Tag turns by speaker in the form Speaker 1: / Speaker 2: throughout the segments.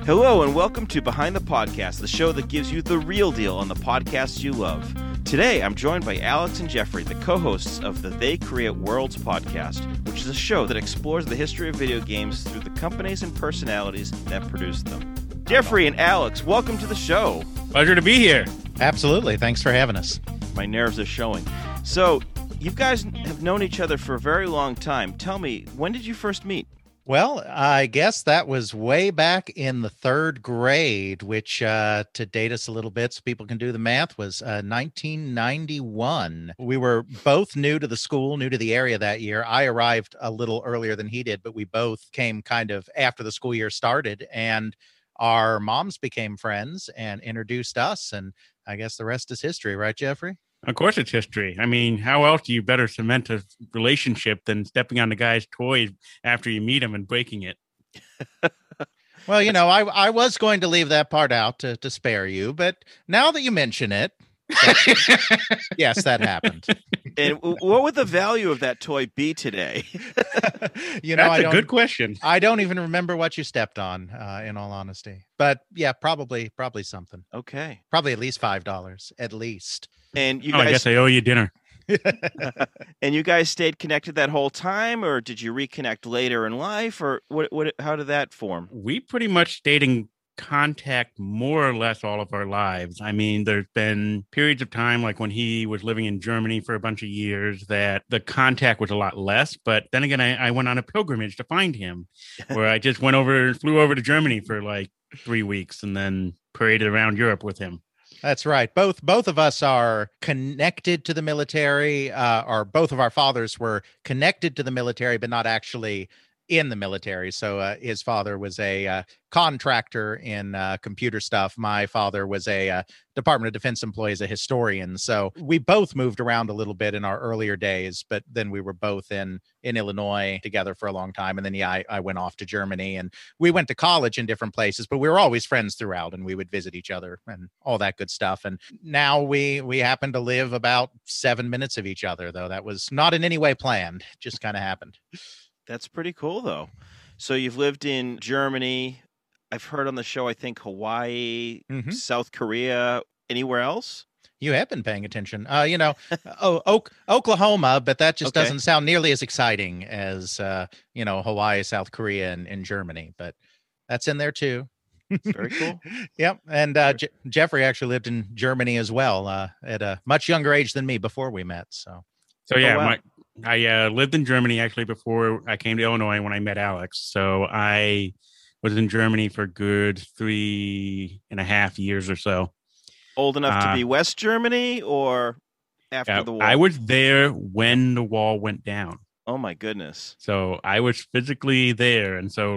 Speaker 1: Hello and welcome to Behind the Podcast, the show that gives you the real deal on the podcasts you love. Today, I'm joined by Alex and Jeffrey, the co-hosts of the They Create Worlds podcast, which is a show that explores the history of video games through the companies and personalities that produce them. Jeffrey and Alex, welcome to the show.
Speaker 2: Pleasure to be here.
Speaker 3: Absolutely. Thanks for having us.
Speaker 1: My nerves are showing. So, you guys have known each other for a very long time. Tell me, when did you first meet?
Speaker 3: Well, I guess that was way back in the third grade, which to date us a little bit so people can do the math was 1991. We were both new to the school, new to the area that year. I arrived a little earlier than he did, but we both came kind of after the school year started, and our moms became friends and introduced us. And I guess the rest is history, right, Jeffrey?
Speaker 2: Of course it's history. I mean, how else do you better cement a relationship than stepping on the guy's toys after you meet him and breaking it?
Speaker 3: Well, you know, I was going to leave that part out to spare you, but now that you mention it, yes, that happened.
Speaker 1: And what would the value of that toy be today?
Speaker 2: That's a good question.
Speaker 3: I don't even remember what you stepped on, in all honesty. But yeah, probably something.
Speaker 1: Okay.
Speaker 3: Probably at least $5, at least.
Speaker 1: And you guys,
Speaker 2: I guess I owe you dinner.
Speaker 1: And you guys stayed connected that whole time, or did you reconnect later in life, or what? How did that form?
Speaker 2: We pretty much stayed in contact more or less all of our lives. I mean, there's been periods of time, like when he was living in Germany for a bunch of years, that the contact was a lot less. But then again, I went on a pilgrimage to find him, where I just flew over to Germany for like 3 weeks and then paraded around Europe with him.
Speaker 3: That's right. Both of us are connected to the military, or both of our fathers were connected to the military, but not actually in the military. So his father was a contractor in computer stuff. My father was a Department of Defense employee as a historian. So we both moved around a little bit in our earlier days, but then we were both in Illinois together for a long time. And then, I went off to Germany, and we went to college in different places, but we were always friends throughout, and we would visit each other and all that good stuff. And now we happen to live about 7 minutes of each other, though that was not in any way planned. It just kind of happened.
Speaker 1: That's pretty cool, though. So you've lived in Germany. I've heard on the show, I think Hawaii, South Korea, anywhere else?
Speaker 3: You have been paying attention. Oklahoma, but that just doesn't sound nearly as exciting as, Hawaii, South Korea, and Germany. But that's in there, too.
Speaker 1: Very cool.
Speaker 3: Yep. And Jeffrey actually lived in Germany as well at a much younger age than me before we met. So
Speaker 2: yeah,
Speaker 1: wow.
Speaker 2: I lived in Germany actually before I came to Illinois when I met Alex. So I was in Germany for a good 3.5 years or so.
Speaker 1: Old enough to be West Germany or after the war?
Speaker 2: I was there when the wall went down.
Speaker 1: Oh my goodness.
Speaker 2: So I was physically there. And so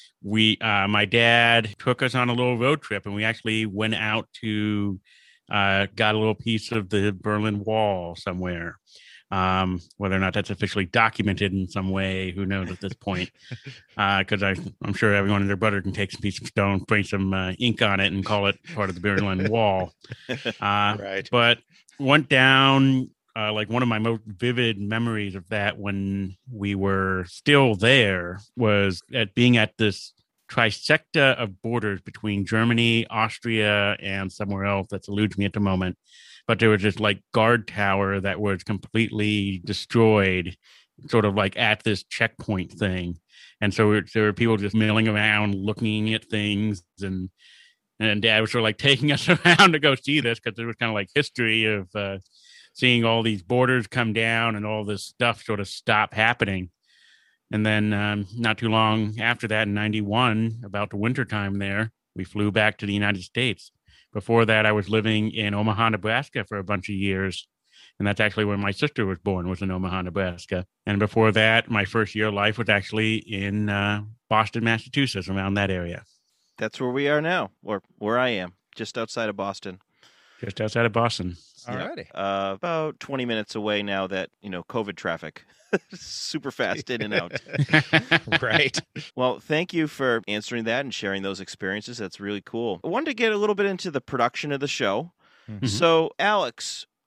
Speaker 2: my dad took us on a little road trip, and we actually went out to, got a little piece of the Berlin Wall somewhere. Whether or not that's officially documented in some way, who knows at this point? Because I'm sure everyone and their brother can take some piece of stone, spray some ink on it, and call it part of the Berlin Wall.
Speaker 3: Right.
Speaker 2: But went down. One of my most vivid memories of that when we were still there was being at this trisecta of borders between Germany, Austria, and somewhere else that eludes me at the moment. But there was this guard tower that was completely destroyed, sort of at this checkpoint thing. And so there were people just milling around, looking at things, and Dad was sort of taking us around to go see this, because there was kind of history of seeing all these borders come down and all this stuff sort of stop happening. And then not too long after that, in 91, about the wintertime there, we flew back to the United States. Before that, I was living in Omaha, Nebraska for a bunch of years. And that's actually where my sister was born, was in Omaha, Nebraska. And before that, my first year of life was actually in Boston, Massachusetts, around that area.
Speaker 1: That's where we are now, or where I am, just outside of Boston.
Speaker 2: Just outside of Boston.
Speaker 3: Alrighty.
Speaker 1: About 20 minutes away now that, COVID traffic. Super fast in and out.
Speaker 3: Right.
Speaker 1: Well, thank you for answering that and sharing those experiences. That's really cool. I wanted to get a little bit into the production of the show. Mm-hmm. So, Alex,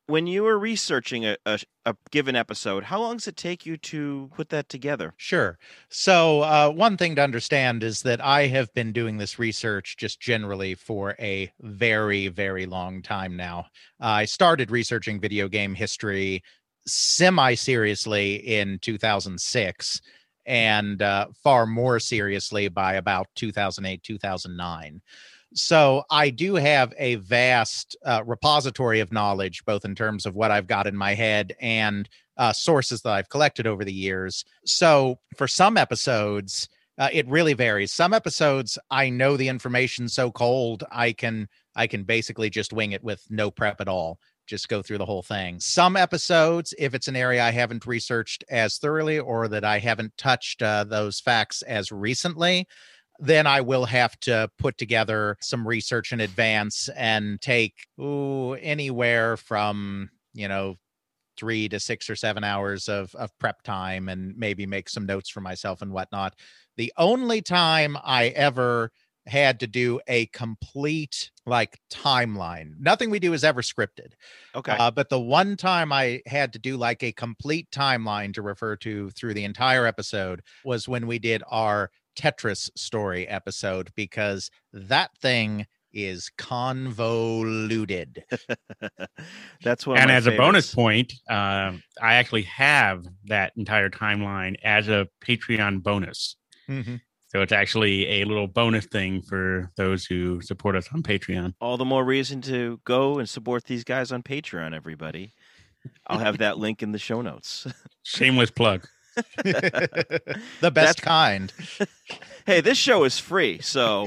Speaker 1: When you were researching a given episode, how long does it take you to put that together?
Speaker 3: Sure. So one thing to understand is that I have been doing this research just generally for a very, very long time now. I started researching video game history semi-seriously in 2006 and far more seriously by about 2008, 2009. So I do have a vast repository of knowledge, both in terms of what I've got in my head and sources that I've collected over the years. So for some episodes, it really varies. Some episodes, I know the information so cold, I can basically just wing it with no prep at all. Just go through the whole thing. Some episodes, if it's an area I haven't researched as thoroughly or that I haven't touched those facts as recently, then I will have to put together some research in advance and take anywhere from, 3 to 6 or 7 hours of prep time and maybe make some notes for myself and whatnot. The only time I ever had to do a complete timeline, nothing we do is ever scripted.
Speaker 1: Okay.
Speaker 3: But the one time I had to do a complete timeline to refer to through the entire episode was when we did our Tetris story episode, because that thing is convoluted.
Speaker 1: That's one.
Speaker 2: And
Speaker 1: of my
Speaker 2: as a bonus
Speaker 1: favorites.
Speaker 2: point, I actually have that entire timeline as a Patreon bonus.
Speaker 3: Mm-hmm.
Speaker 2: So it's actually a little bonus thing for those who support us on Patreon.
Speaker 1: All the more reason to go and support these guys on Patreon, everybody. I'll have that link in the show notes.
Speaker 2: Shameless plug.
Speaker 3: The best kind.
Speaker 1: Hey, this show is free, so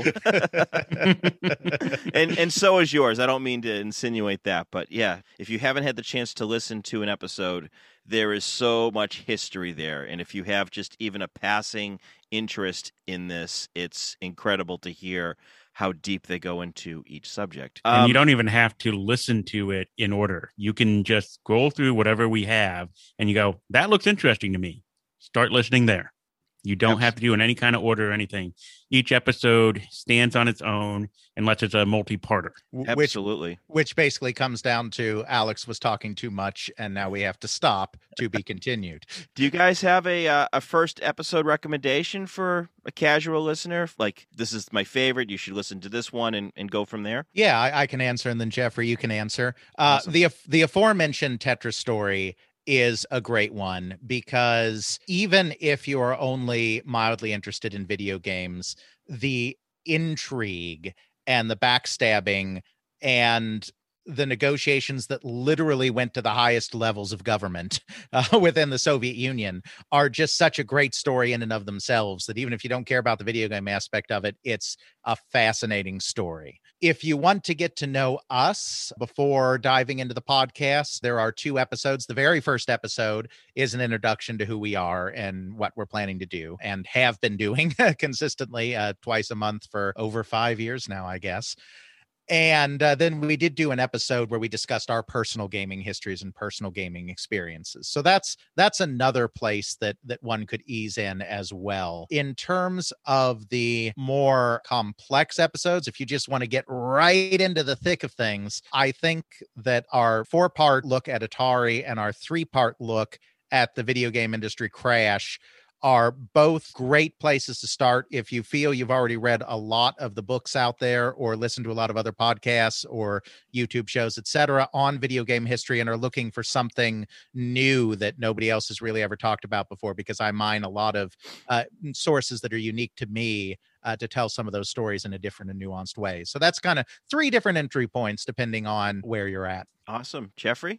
Speaker 1: and so is yours. I don't mean to insinuate that, but yeah, if you haven't had the chance to listen to an episode, there is so much history there, and if you have just even a passing interest in this, it's incredible to hear how deep they go into each subject.
Speaker 2: And you don't even have to listen to it in order. You can just scroll through whatever we have, and you go, "That looks interesting to me." Start listening there. You don't have to do in any kind of order or anything. Each episode stands on its own unless it's a multi-parter.
Speaker 1: Absolutely.
Speaker 3: Which basically comes down to Alex was talking too much, and now we have to stop to be continued.
Speaker 1: Do you guys have a first episode recommendation for a casual listener? Like, this is my favorite, you should listen to this one and go from there?
Speaker 3: Yeah, I can answer, and then Jeffrey, you can answer.
Speaker 1: Awesome.
Speaker 3: The aforementioned Tetris story is a great one, because even if you are only mildly interested in video games, the intrigue and the backstabbing and the negotiations that literally went to the highest levels of government within the Soviet Union are just such a great story in and of themselves that even if you don't care about the video game aspect of it, it's a fascinating story. If you want to get to know us before diving into the podcast, there are 2 episodes. The very first episode is an introduction to who we are and what we're planning to do and have been doing consistently twice a month for over 5 years now, I guess. And then we did do an episode where we discussed our personal gaming histories and personal gaming experiences. So that's another place that one could ease in as well. In terms of the more complex episodes, if you just want to get right into the thick of things, I think that our 4-part look at Atari and our 3-part look at the video game industry crash are both great places to start if you feel you've already read a lot of the books out there or listened to a lot of other podcasts or YouTube shows, etc., on video game history and are looking for something new that nobody else has really ever talked about before, because I mine a lot of sources that are unique to me to tell some of those stories in a different and nuanced way. So that's kind of 3 different entry points depending on where you're at.
Speaker 1: Awesome. Jeffrey?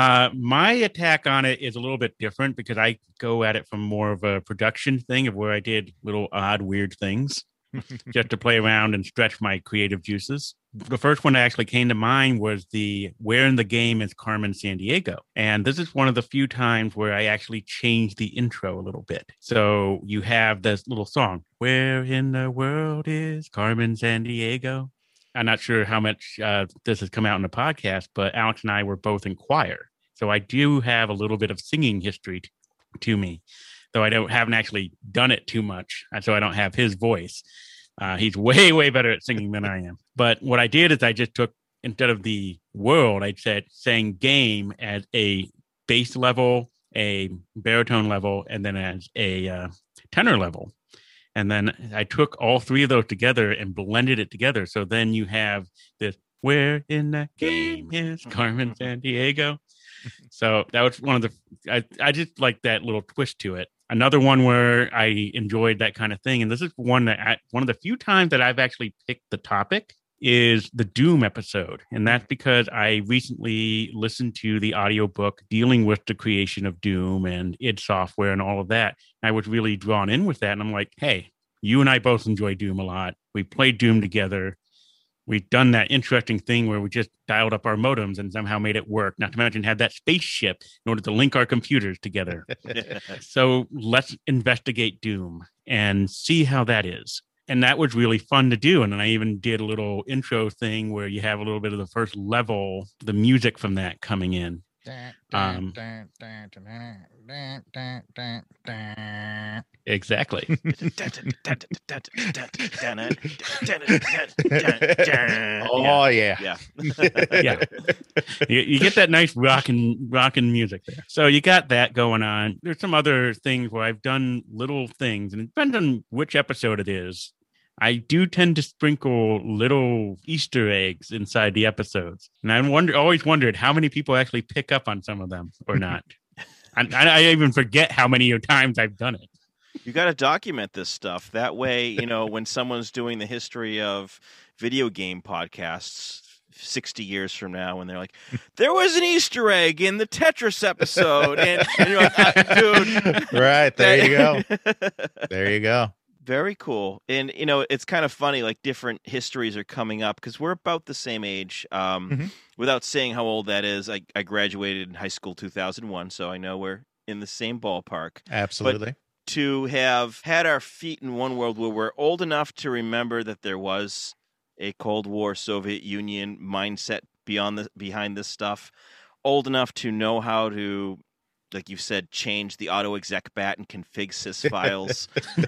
Speaker 2: My attack on it is a little bit different because I go at it from more of a production thing of where I did little odd, weird things just to play around and stretch my creative juices. The first one that actually came to mind was the Where in the Game is Carmen Sandiego? And this is one of the few times where I actually changed the intro a little bit. So you have this little song, Where in the World is Carmen Sandiego? I'm not sure how much this has come out in the podcast, but Alex and I were both in choir. So I do have a little bit of singing history to me, though I haven't actually done it too much. So I don't have his voice. He's way, way better at singing than I am. But what I did is I just took, instead of the world, I'd saying game as a bass level, a baritone level, and then as a tenor level. And then I took all three of those together and blended it together. So then you have this, where in that game is Carmen Sandiego? So that was one of the, I just like that little twist to it. Another one where I enjoyed that kind of thing, and this is one of the few times that I've actually picked the topic, is the Doom episode. And that's because I recently listened to the audiobook dealing with the creation of Doom and id Software and all of that. I was really drawn in with that. And I'm like, hey, you and I both enjoy Doom a lot. We played Doom together. We've done that interesting thing where we just dialed up our modems and somehow made it work. Not to mention had that spaceship in order to link our computers together. So let's investigate Doom and see how that is. And that was really fun to do. And then I even did a little intro thing where you have a little bit of the first level, the music from that coming in. Exactly.
Speaker 3: Oh yeah.
Speaker 2: Yeah. You get that nice rockin' music there. So you got that going on. There's some other things where I've done little things, and it depends on which episode it is. I do tend to sprinkle little Easter eggs inside the episodes. And I always wondered how many people actually pick up on some of them or not. I even forget how many times I've done it.
Speaker 1: You got to document this stuff. That way, when someone's doing the history of video game podcasts 60 years from now, when they're like, there was an Easter egg in the Tetris episode. And you're like, dude.
Speaker 3: Right. There you go. There you go.
Speaker 1: Very cool. And, it's kind of funny, like different histories are coming up because we're about the same age. Without saying how old that is, I graduated in high school 2001, so I know we're in the same ballpark.
Speaker 3: Absolutely.
Speaker 1: But to have had our feet in one world where we're old enough to remember that there was a Cold War Soviet Union mindset behind this stuff, old enough to know how to, like you said, change the auto exec bat and config sys files,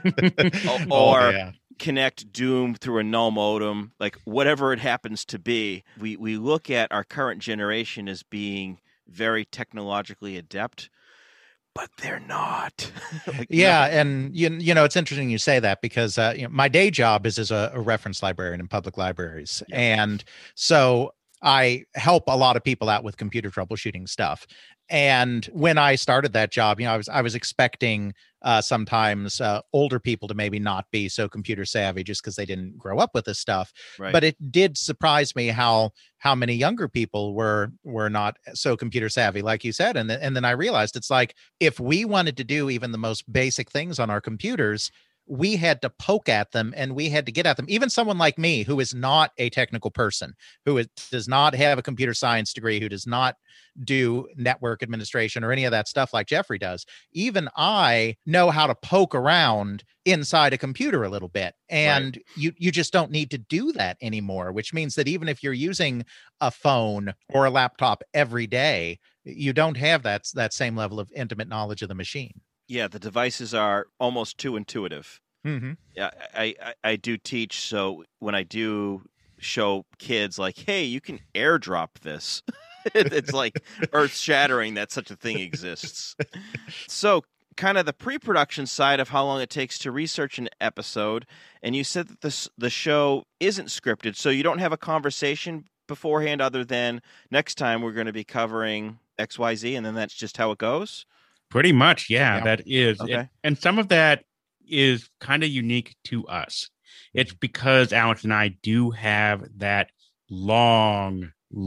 Speaker 1: or connect Doom through a null modem, like whatever it happens to be. We look at our current generation as being very technologically adept, but they're not.
Speaker 3: And it's interesting you say that because my day job is as a reference librarian in public libraries, and so I help a lot of people out with computer troubleshooting stuff. And when I started that job, I was expecting sometimes older people to maybe not be so computer savvy just because they didn't grow up with this stuff.
Speaker 1: Right.
Speaker 3: But it did surprise me how many younger people were not so computer savvy, like you said. And then I realized it's like, if we wanted to do even the most basic things on our computers, we had to poke at them and we had to get at them. Even someone like me, who is not a technical person, does not have a computer science degree, who does not do network administration or any of that stuff like Jeffrey does. Even I know how to poke around inside a computer a little bit. And you just don't need to do that anymore, which means that even if you're using a phone or a laptop every day, you don't have that same level of intimate knowledge of the machine.
Speaker 1: Yeah, the devices are almost too intuitive.
Speaker 3: Mm-hmm.
Speaker 1: Yeah, I do teach, so when I do show kids, like, hey, you can airdrop this, it's like earth-shattering that such a thing exists. So, kind of the pre-production side of how long it takes to research an episode, and you said that the show isn't scripted, so you don't have a conversation beforehand other than next time we're going to be covering XYZ, and then that's just how it goes?
Speaker 2: Pretty much, yeah. That is.
Speaker 1: Okay.
Speaker 2: And some of that is kind of unique to us. It's because Alex and I do have that long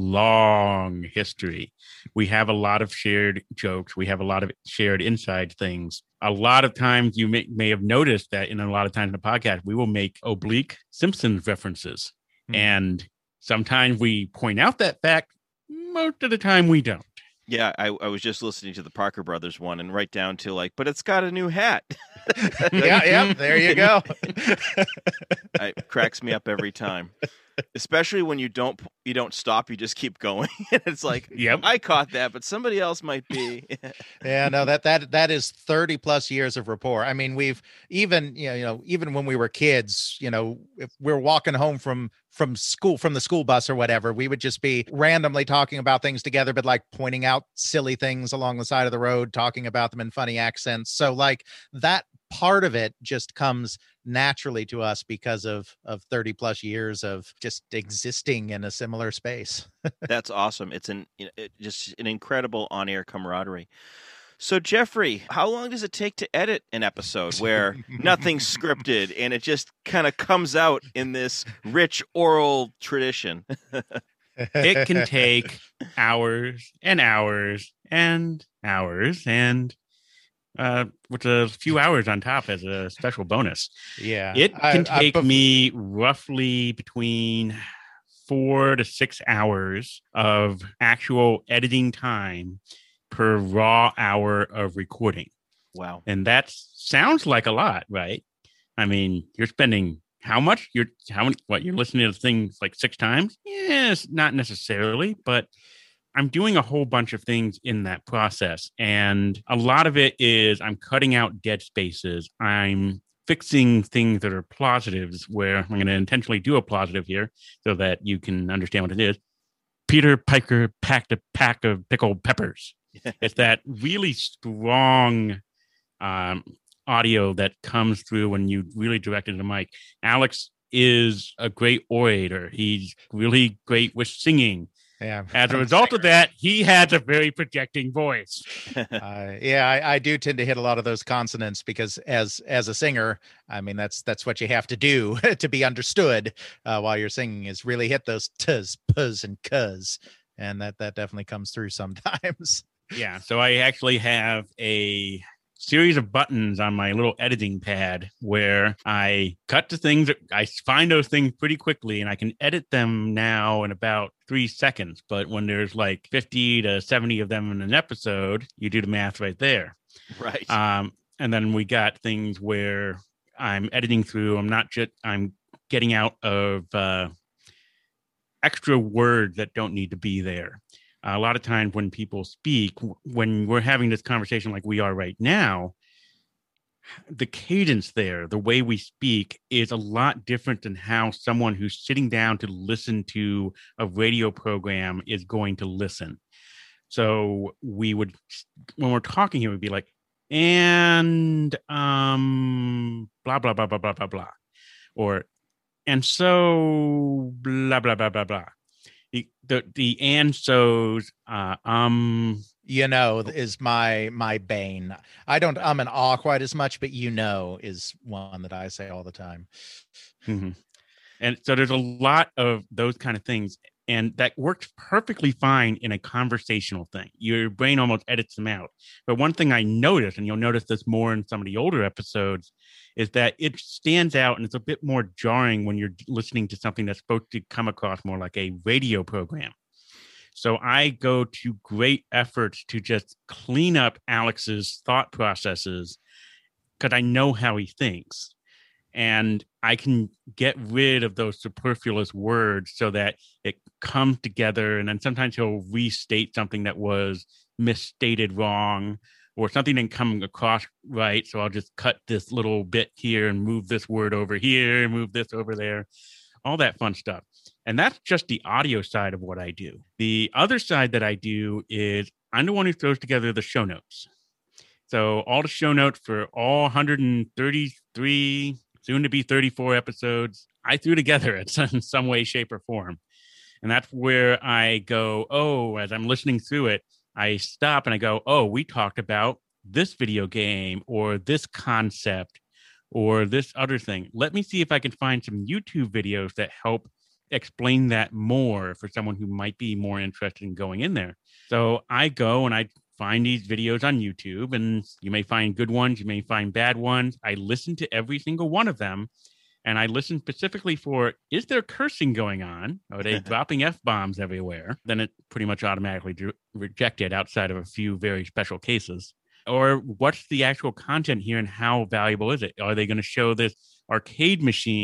Speaker 2: history. We have a lot of shared jokes. We have a lot of shared inside things. A lot of times you may have noticed that in a lot of times in the podcast, we will make oblique Simpsons references. Mm-hmm. And sometimes we point out that fact. Most of the time we don't.
Speaker 1: Yeah, I was just listening to the Parker Brothers one and right down to like, but it's got a new hat.
Speaker 3: Yeah, there you go.
Speaker 1: It cracks me up every time. Especially when you don't stop, you just keep going. It's like,
Speaker 2: Yep.
Speaker 1: I caught that, but somebody else might be.
Speaker 3: Yeah, no, that is 30 plus years of rapport. I mean, we've even, even when we were kids, if we're walking home from the school bus or whatever, we would just be randomly talking about things together, but like pointing out silly things along the side of the road, talking about them in funny accents. So like that part of it just comes naturally to us because of 30 plus years of just existing in a similar space.
Speaker 1: That's awesome. It's just an incredible on-air camaraderie. So Jeffrey, how long does it take to edit an episode where nothing's scripted and it just kind of comes out in this rich oral tradition?
Speaker 2: It can take hours and hours and hours, and with a few hours on top as a special bonus.
Speaker 3: Yeah.
Speaker 2: It can take me roughly between 4 to 6 hours of actual editing time per raw hour of recording.
Speaker 1: Wow.
Speaker 2: And that sounds like a lot, right? I mean, you're spending how much? You're listening to things like 6 times? Yes, not necessarily, but I'm doing a whole bunch of things in that process. And a lot of it is I'm cutting out dead spaces. I'm fixing things that are positives, where I'm going to intentionally do a positive here so that you can understand what it is. Peter Piper packed a pack of pickled peppers. It's that really strong audio that comes through when you really direct it to the mic. Alex is a great orator. He's really great with singing.
Speaker 3: Yeah.
Speaker 2: As a result of that, he has a very projecting voice.
Speaker 3: I do tend to hit a lot of those consonants because as a singer, I mean, that's what you have to do to be understood while you're singing, is really hit those t's, p's, and c's. And that definitely comes through sometimes.
Speaker 2: Yeah. So I actually have a series of buttons on my little editing pad where I cut the things. I find those things pretty quickly and I can edit them now in about 3 seconds. But when there's like 50 to 70 of them in an episode, you do the math right there.
Speaker 1: Right.
Speaker 2: And then we got things where I'm editing through. I'm getting out of extra words that don't need to be there. A lot of times when people speak, when we're having this conversation like we are right now, the cadence there, the way we speak, is a lot different than how someone who's sitting down to listen to a radio program is going to listen. So we would, when we're talking here, we'd be like, and blah, blah, blah, blah, blah, blah, blah. Or, and so blah, blah, blah, blah, blah. The and so's
Speaker 3: is my bane. I don't and ah quite as much, but is one that I say all the time.
Speaker 2: Mm-hmm. And so there's a lot of those kind of things, and that works perfectly fine in a conversational thing. Your brain almost edits them out. But one thing I noticed, and you'll notice this more in some of the older episodes, is that it stands out and it's a bit more jarring when you're listening to something that's supposed to come across more like a radio program. So I go to great efforts to just clean up Alex's thought processes because I know how he thinks. And I can get rid of those superfluous words so that it comes together. And then sometimes he'll restate something that was misstated wrong, or something didn't come across right. So I'll just cut this little bit here and move this word over here, move this over there, all that fun stuff. And that's just the audio side of what I do. The other side that I do is I'm the one who throws together the show notes. So all the show notes for all 133, soon to be 34 episodes, I threw together in some way, shape, or form. And that's where I go, as I'm listening through it, I stop and I go, we talked about this video game or this concept or this other thing. Let me see if I can find some YouTube videos that help explain that more for someone who might be more interested in going in there. So I go and I find these videos on YouTube, and you may find good ones, you may find bad ones. I listen to every single one of them. And I listen specifically for, is there cursing going on? Are they dropping F-bombs everywhere? Then it pretty much automatically rejected outside of a few very special cases. Or what's the actual content here and how valuable is it? Are they going to show this arcade machine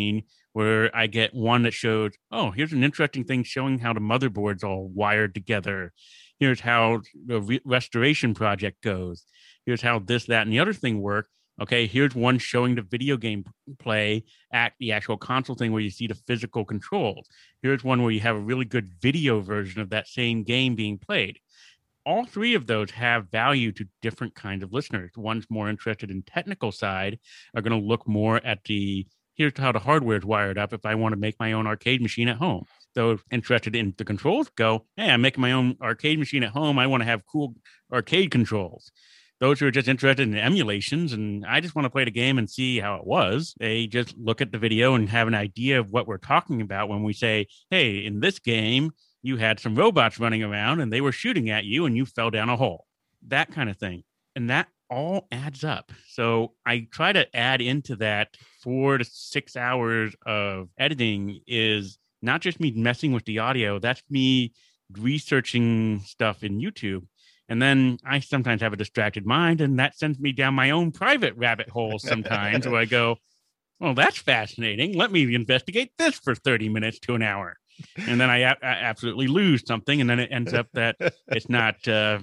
Speaker 2: where I get one that shows, oh, here's an interesting thing showing how the motherboard's all wired together. Here's how the restoration project goes. Here's how this, that, and the other thing work. Okay, here's one showing the video game play at the actual console thing where you see the physical controls. Here's one where you have a really good video version of that same game being played. All three of those have value to different kinds of listeners. One's more interested in technical side are going to look more at here's how the hardware is wired up if I want to make my own arcade machine at home. Those interested in the controls go, hey, I'm making my own arcade machine at home. I want to have cool arcade controls. Those who are just interested in emulations and I just want to play the game and see how it was, they just look at the video and have an idea of what we're talking about when we say, hey, in this game, you had some robots running around and they were shooting at you and you fell down a hole. That kind of thing. And that all adds up. So I try to add into that 4 to 6 hours of editing is not just me messing with the audio. That's me researching stuff in YouTube. And then I sometimes have a distracted mind, and that sends me down my own private rabbit hole sometimes where I go, well, that's fascinating. Let me investigate this for 30 minutes to an hour. And then I absolutely lose something. And then it ends up that it's not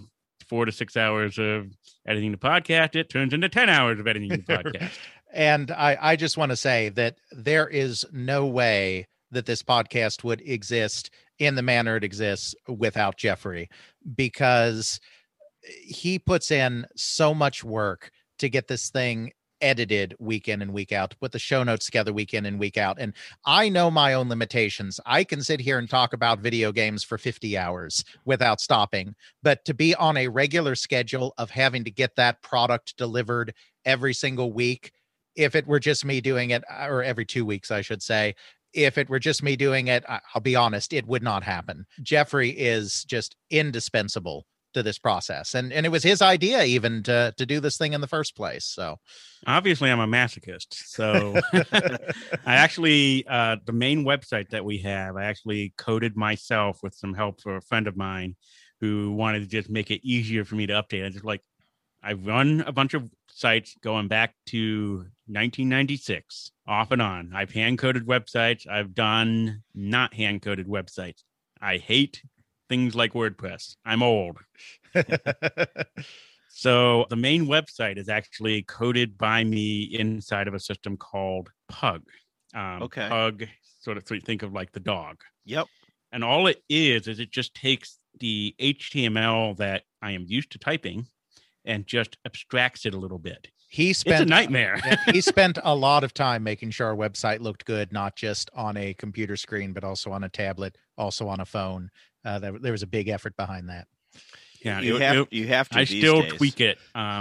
Speaker 2: 4 to 6 hours of editing the podcast. It turns into 10 hours of editing the podcast.
Speaker 3: And I just want to say that there is no way that this podcast would exist in the manner it exists without Jeffrey, because he puts in so much work to get this thing edited week in and week out, to put the show notes together week in and week out. And I know my own limitations. I can sit here and talk about video games for 50 hours without stopping, but to be on a regular schedule of having to get that product delivered every single week, if it were just me doing it, or every 2 weeks, I should say, if it were just me doing it, I'll be honest, it would not happen. Jeffrey is just indispensable to this process. And it was his idea even to do this thing in the first place. So
Speaker 2: obviously I'm a masochist. So I actually, the main website that we have, I actually coded myself with some help for a friend of mine who wanted to just make it easier for me to update. I just I run a bunch of sites going back to 1996 off and on. I've hand-coded websites. I've done not hand-coded websites. I hate things like WordPress. I'm old. So the main website is actually coded by me inside of a system called Pug.
Speaker 1: Okay.
Speaker 2: Pug, sort of think of like the dog.
Speaker 1: Yep.
Speaker 2: And all it is it just takes the HTML that I am used to typing and just abstracts it a little bit. It's a nightmare.
Speaker 3: He spent a lot of time making sure our website looked good, not just on a computer screen, but also on a tablet, also on a phone. There was a big effort behind that.
Speaker 1: Yeah, you have to.
Speaker 2: I still tweak it.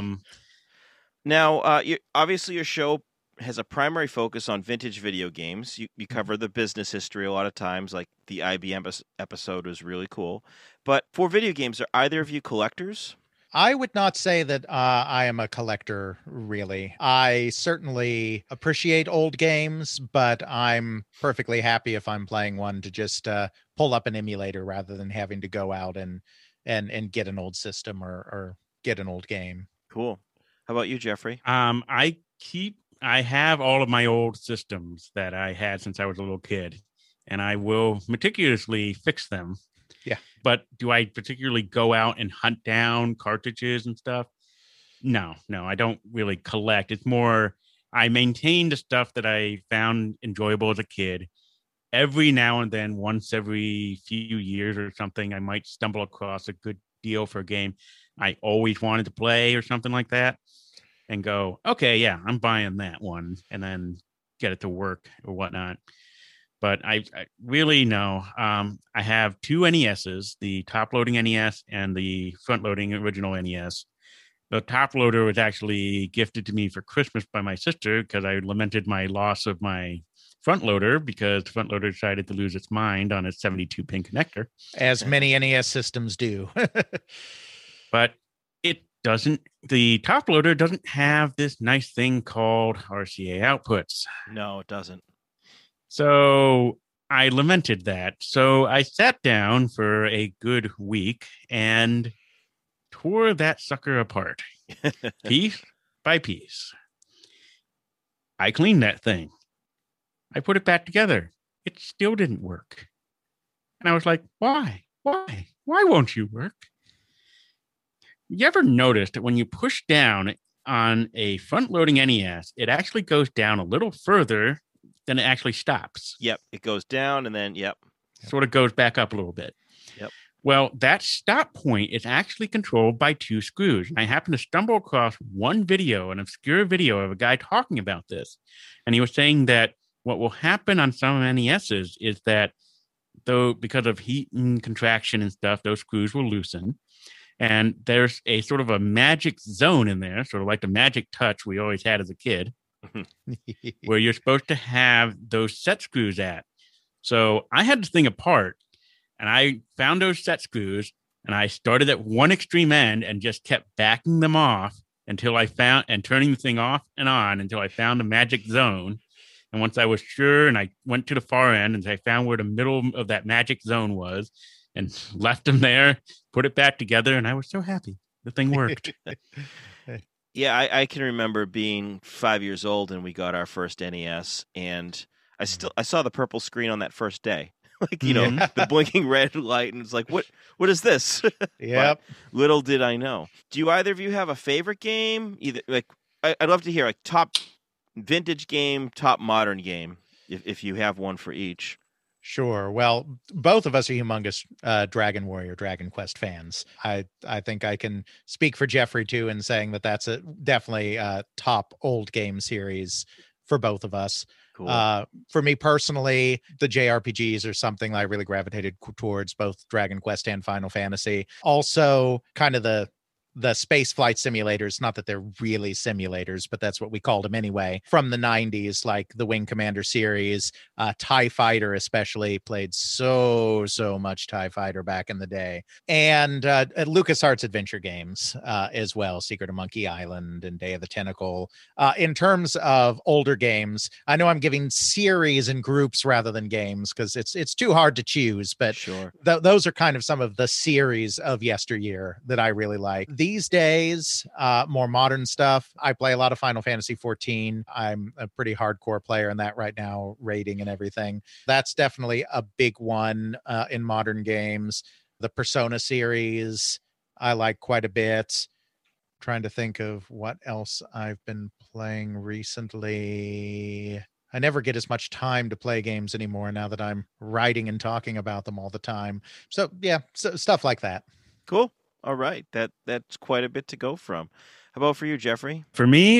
Speaker 1: Now, obviously, your show has a primary focus on vintage video games. You cover the business history a lot of times, like the IBM episode was really cool. But for video games, are either of you collectors?
Speaker 3: I would not say that I am a collector, really. I certainly appreciate old games, but I'm perfectly happy if I'm playing one to just pull up an emulator rather than having to go out and get an old system or get an old game.
Speaker 1: Cool. How about you, Jeffrey?
Speaker 2: I have all of my old systems that I had since I was a little kid, and I will meticulously fix them.
Speaker 3: Yeah.
Speaker 2: But do I particularly go out and hunt down cartridges and stuff? No, I don't really collect. It's more, I maintain the stuff that I found enjoyable as a kid. Every now and then, once every few years or something, I might stumble across a good deal for a game I always wanted to play or something like that and go, okay, yeah, I'm buying that one, and then get it to work or whatnot. But I really know. I have two NESs, the top-loading NES and the front-loading original NES. The top-loader was actually gifted to me for Christmas by my sister because I lamented my loss of my front-loader because the front-loader decided to lose its mind on its 72-pin connector.
Speaker 3: As many NES systems do.
Speaker 2: But it doesn't. The top-loader doesn't have this nice thing called RCA outputs.
Speaker 1: No, it doesn't.
Speaker 2: So I lamented that. So I sat down for a good week and tore that sucker apart, piece by piece. I cleaned that thing. I put it back together. It still didn't work. And I was like, why? Why? Why won't you work? You ever noticed that when you push down on a front-loading NES, it actually goes down a little further than it actually stops?
Speaker 1: Yep. It goes down and then, yep.
Speaker 2: Sort of goes back up a little bit.
Speaker 1: Yep.
Speaker 2: Well, that stop point is actually controlled by 2 screws. And I happened to stumble across one video, an obscure video of a guy talking about this. And he was saying that what will happen on some NESs is that though because of heat and contraction and stuff, those screws will loosen. And there's a sort of a magic zone in there, sort of like the magic touch we always had as a kid, where you're supposed to have those set screws at. So I had this thing apart, and I found those set screws, and I started at one extreme end and just kept backing them off until I found, and turning the thing off and on until I found the magic zone. And once I was sure, and I went to the far end and I found where the middle of that magic zone was and left them there, put it back together, and I was so happy. The thing worked.
Speaker 1: Yeah, I can remember being 5 years old and we got our first NES, and I saw the purple screen on that first day. Like, the blinking red light, and it's like, what is this?
Speaker 3: Yep.
Speaker 1: Little did I know. Do you either of you have a favorite game? Either, like, I'd love to hear like top vintage game, top modern game, if you have one for each.
Speaker 3: Sure. Well, both of us are humongous Dragon Warrior, Dragon Quest fans. I think I can speak for Jeffrey too in saying that that's definitely a top old game series for both of us.
Speaker 1: Cool.
Speaker 3: For me personally, the JRPGs are something I really gravitated towards, both Dragon Quest and Final Fantasy. Also, kind of the space flight simulators, not that they're really simulators, but that's what we called them anyway, from the 90s, like the Wing Commander series, TIE Fighter especially, played so much TIE Fighter back in the day, and LucasArts adventure games as well, Secret of Monkey Island and Day of the Tentacle. In terms of older games, I know I'm giving series and groups rather than games because it's too hard to choose, but
Speaker 1: sure.
Speaker 3: Those are kind of some of the series of yesteryear that I really like. These days, more modern stuff, I play a lot of Final Fantasy 14. I'm a pretty hardcore player in that right now, rating and everything. That's definitely a big one in modern games. The Persona series, I like quite a bit. Trying to think of what else I've been playing recently. I never get as much time to play games anymore now that I'm writing and talking about them all the time. So yeah, stuff like that.
Speaker 1: Cool. All right. That's quite a bit to go from. How about for you, Jeffrey?
Speaker 2: For me,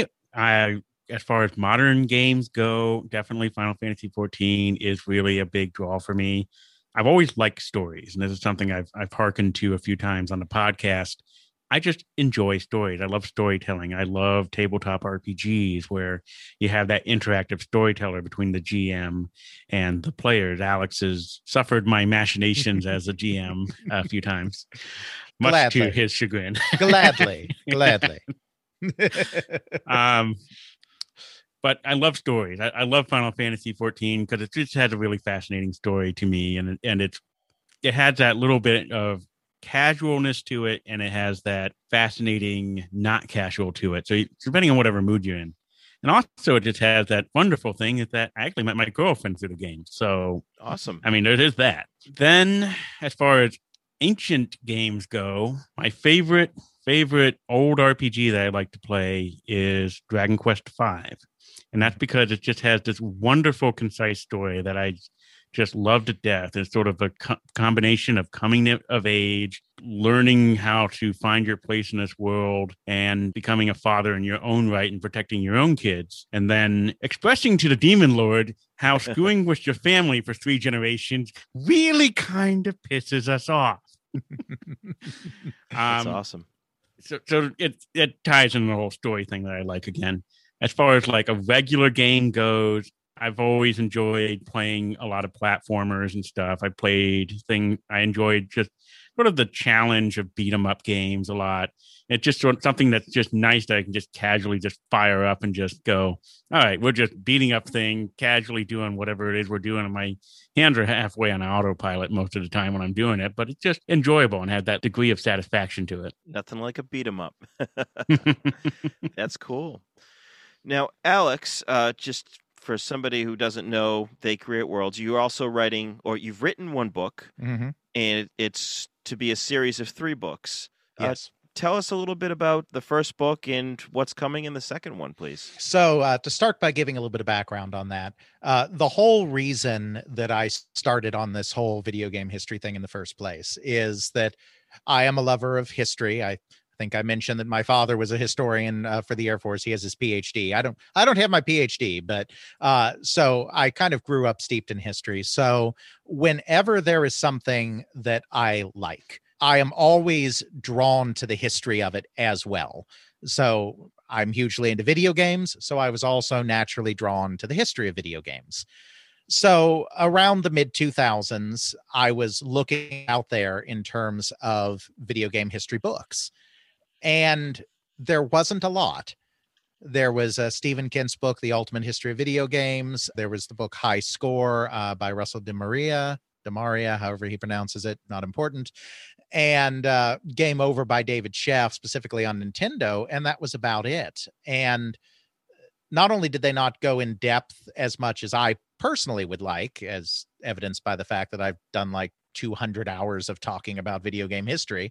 Speaker 2: as far as modern games go, definitely Final Fantasy 14 is really a big draw for me. I've always liked stories, and this is something I've hearkened to a few times on the podcast. I just enjoy stories. I love storytelling. I love tabletop RPGs where you have that interactive storyteller between the GM and the players. Alex has suffered my machinations as a GM a few times, much
Speaker 3: Gladly.
Speaker 2: to his chagrin.
Speaker 3: Gladly.
Speaker 2: But I love stories. I love Final Fantasy 14 because it just has a really fascinating story to me, and it has that little bit of casualness to it, and it has that fascinating not casual to it. So depending on whatever mood you're in. And also it just has that wonderful thing is that I actually met my girlfriend through the game. So
Speaker 1: awesome.
Speaker 2: I mean, there is that. Then as far as ancient games go, my favorite old RPG that I like to play is Dragon Quest V. And that's because it just has this wonderful, concise story that I just love to death. It's sort of a combination of coming of age, learning how to find your place in this world, and becoming a father in your own right and protecting your own kids. And then expressing to the Demon Lord how screwing with your family for 3 generations really kind of pisses us off.
Speaker 1: That's awesome.
Speaker 2: So it ties in the whole story thing that I like again. As far as like a regular game goes, I've always enjoyed playing a lot of platformers and stuff. I enjoyed just sort of the challenge of beat 'em up games a lot. It's just sort of something that's just nice that I can just casually just fire up and just go, all right, we're just beating up thing, casually doing whatever it is we're doing. And my hands are halfway on autopilot most of the time when I'm doing it, but it's just enjoyable and had that degree of satisfaction to it.
Speaker 1: Nothing like a beat 'em up. That's cool. Now, Alex, just for somebody who doesn't know They Create Worlds, you're also writing, or you've written one book,
Speaker 3: Mm-hmm.
Speaker 1: and it's to be a series of 3 books.
Speaker 3: Yes.
Speaker 1: Tell us a little bit about the first book and what's coming in the second one, please.
Speaker 3: So to start by giving a little bit of background on that, the whole reason that I started on this whole video game history thing in the first place is that I am a lover of history. I think I mentioned that my father was a historian for the Air Force. He has his PhD. I don't have my PhD, but so I kind of grew up steeped in history. So whenever there is something that I like, I am always drawn to the history of it as well. So I'm hugely into video games, so I was also naturally drawn to the history of video games. So around the mid 2000s, I was looking out there in terms of video game history books, and there wasn't a lot. There was Stephen Kent's book, The Ultimate History of Video Games. There was the book High Score by Russell DeMaria, however he pronounces it, not important. And Game Over by David Sheff, specifically on Nintendo. And that was about it. And not only did they not go in depth as much as I personally would like, as evidenced by the fact that I've done like 200 hours of talking about video game history,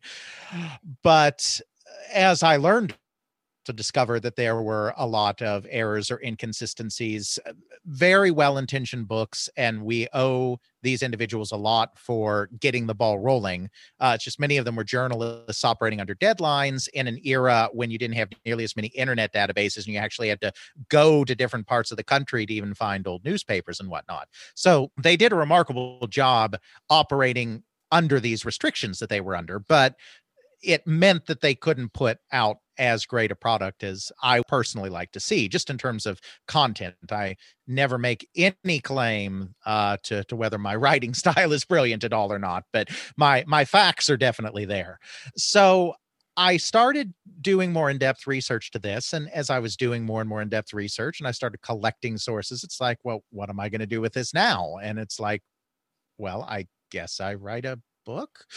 Speaker 3: but as I learned to discover that there were a lot of errors or inconsistencies, very well-intentioned books, and we owe these individuals a lot for getting the ball rolling. It's just many of them were journalists operating under deadlines in an era when you didn't have nearly as many internet databases, and you actually had to go to different parts of the country to even find old newspapers and whatnot. So they did a remarkable job operating under these restrictions that they were under, but it meant that they couldn't put out as great a product as I personally like to see, just in terms of content. I never make any claim to whether my writing style is brilliant at all or not, but my facts are definitely there. So I started doing more in-depth research to this. And as I was doing more and more in-depth research and I started collecting sources, it's like, well, what am I going to do with this now? And it's like, well, I guess I write a book.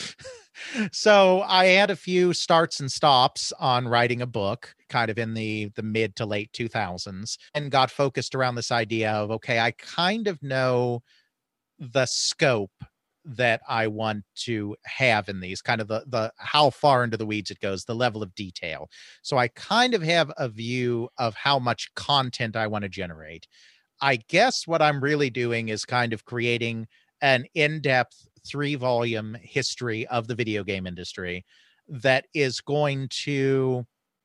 Speaker 3: So I had a few starts and stops on writing a book kind of in the mid to late 2000s and got focused around this idea of, okay, I kind of know the scope that I want to have in these, kind of the how far into the weeds it goes, the level of detail. So I kind of have a view of how much content I want to generate. I guess what I'm really doing is kind of creating an in-depth 3-volume history of the video game industry that is going to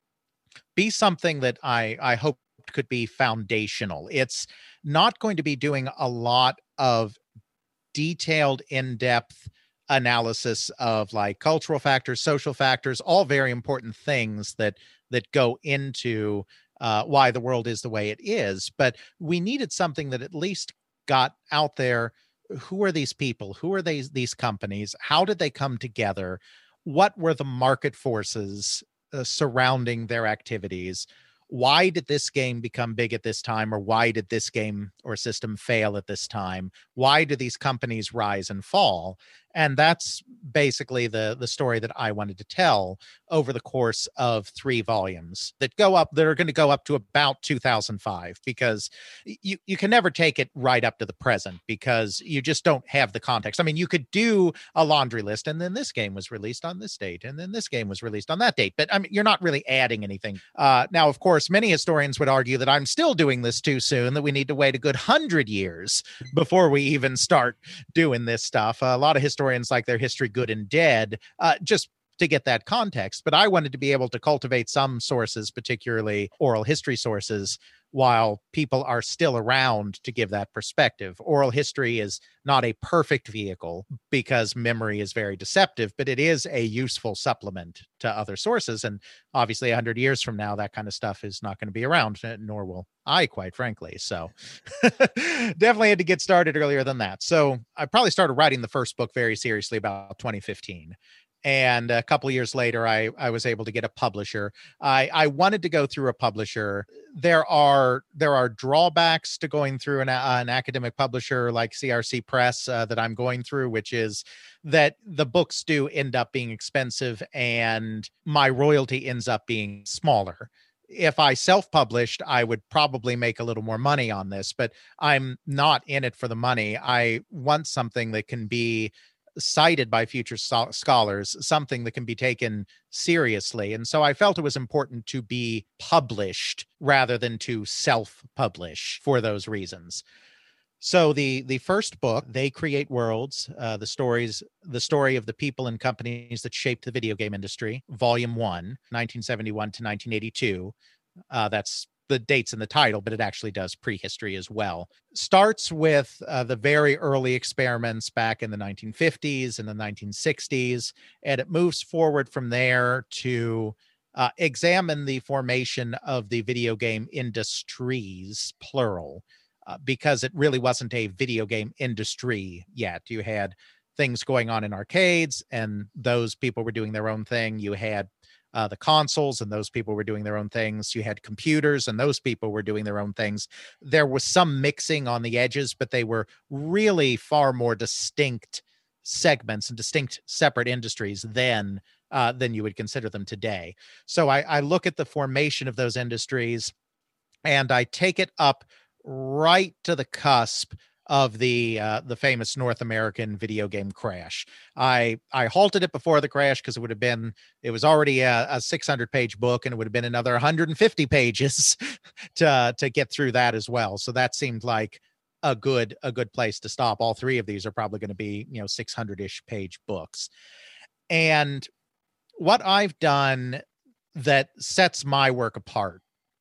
Speaker 3: be something that I hope could be foundational. It's not going to be doing a lot of detailed, in-depth analysis of like cultural factors, social factors, all very important things that go into why the world is the way it is. But we needed something that at least got out there. Who are these people? Who are these companies? How did they come together? What were the market forces surrounding their activities? Why did this game become big at this time? Or why did this game or system fail at this time? Why do these companies rise and fall? And that's basically the story that I wanted to tell over the course of 3 volumes that are going to go up to about 2005, because you can never take it right up to the present because you just don't have the context. I mean, you could do a laundry list and then this game was released on this date and then this game was released on that date, but I mean, you're not really adding anything. Now, of course, many historians would argue that I'm still doing this too soon, that we need to wait a good 100 years before we even start doing this stuff. A lot of historians like their history good and dead, just to get that context. But I wanted to be able to cultivate some sources, particularly oral history sources, while people are still around to give that perspective. Oral history is not a perfect vehicle because memory is very deceptive, but it is a useful supplement to other sources. And obviously 100 years from now, that kind of stuff is not going to be around, nor will I, quite frankly. So definitely had to get started earlier than that. So I probably started writing the first book very seriously about 2015. And a couple of years later, I was able to get a publisher. I wanted to go through a publisher. There are drawbacks to going through an academic publisher like CRC Press that I'm going through, which is that the books do end up being expensive and my royalty ends up being smaller. if I self-published, I would probably make a little more money on this, but I'm not in it for the money. I want something that can be cited by future scholars, something that can be taken seriously. And so I felt it was important to be published rather than to self-publish for those reasons. So the first book, They Create Worlds, the story of the people and companies that shaped the video game industry, Volume 1, 1971 to 1982. That's the dates in the title, but it actually does prehistory as well. Starts with the very early experiments back in the 1950s and the 1960s, and it moves forward from there to examine the formation of the video game industries, plural, because it really wasn't a video game industry yet. You had things going on in arcades, and those people were doing their own thing. You had the consoles, and those people were doing their own things. You had computers, and those people were doing their own things. There was some mixing on the edges, but they were really far more distinct segments and distinct separate industries than you would consider them today. So I look at the formation of those industries, and I take it up right to the cusp of the famous North American video game crash. I halted it before the crash because it was already a 600-page book, and it would have been another 150 pages to get through that as well. So that seemed like a good place to stop. All three of these are probably going to be 600-ish page books. And what I've done that sets my work apart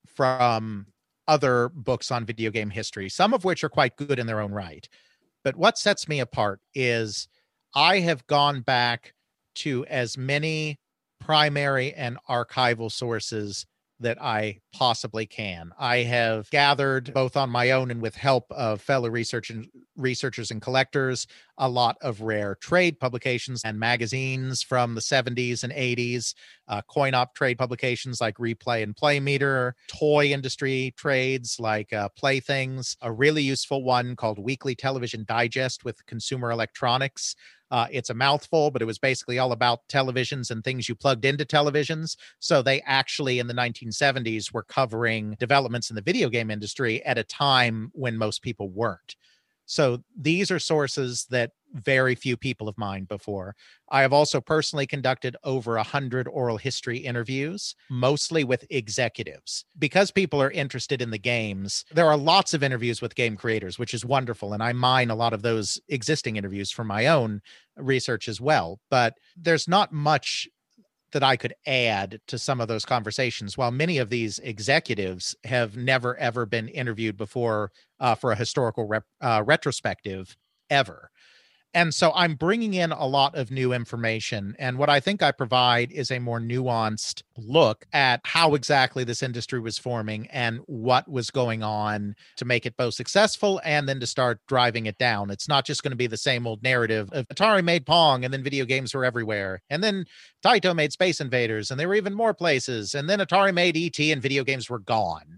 Speaker 3: from other books on video game history, some of which are quite good in their own right. But what sets me apart is I have gone back to as many primary and archival sources that I possibly can. I have gathered, both on my own and with help of fellow researchers and collectors, a lot of rare trade publications and magazines from the 70s and 80s, coin-op trade publications like Replay and Playmeter, toy industry trades like Playthings, a really useful one called Weekly Television Digest with Consumer Electronics. It's a mouthful, but it was basically all about televisions and things you plugged into televisions. So they actually, in the 1970s, were covering developments in the video game industry at a time when most people weren't. So these are sources that very few people have mined before. I have also personally conducted over 100 oral history interviews, mostly with executives. Because people are interested in the games, there are lots of interviews with game creators, which is wonderful. And I mine a lot of those existing interviews from my own research as well. But there's not much that I could add to some of those conversations, while many of these executives have never, ever been interviewed before for a historical retrospective ever. And so I'm bringing in a lot of new information. And what I think I provide is a more nuanced look at how exactly this industry was forming and what was going on to make it both successful and then to start driving it down. It's not just going to be the same old narrative of Atari made Pong and then video games were everywhere. And then Taito made Space Invaders and there were even more places. And then Atari made E.T. and video games were gone.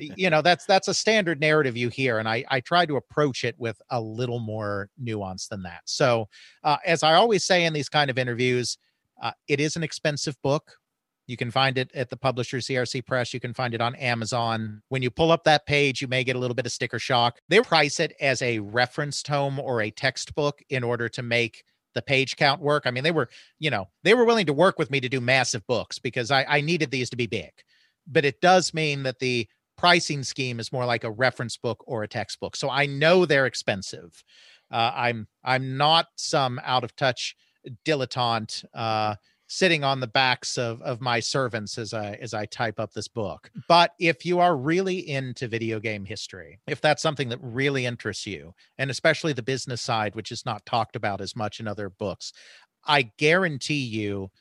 Speaker 3: That's a standard narrative you hear. And I try to approach it with a little more nuance than that. So as I always say in these kind of interviews, it is an expensive book. You can find it at the publisher CRC Press. You can find it on Amazon. When you pull up that page, you may get a little bit of sticker shock. They price it as a reference tome or a textbook in order to make the page count work. I mean, they were willing to work with me to do massive books because I needed these to be big. But it does mean that the pricing scheme is more like a reference book or a textbook. So I know they're expensive. I'm not some out of touch dilettante sitting on the backs of my servants as I type up this book. But if you are really into video game history, if that's something that really interests you, and especially the business side, which is not talked about as much in other books, I guarantee you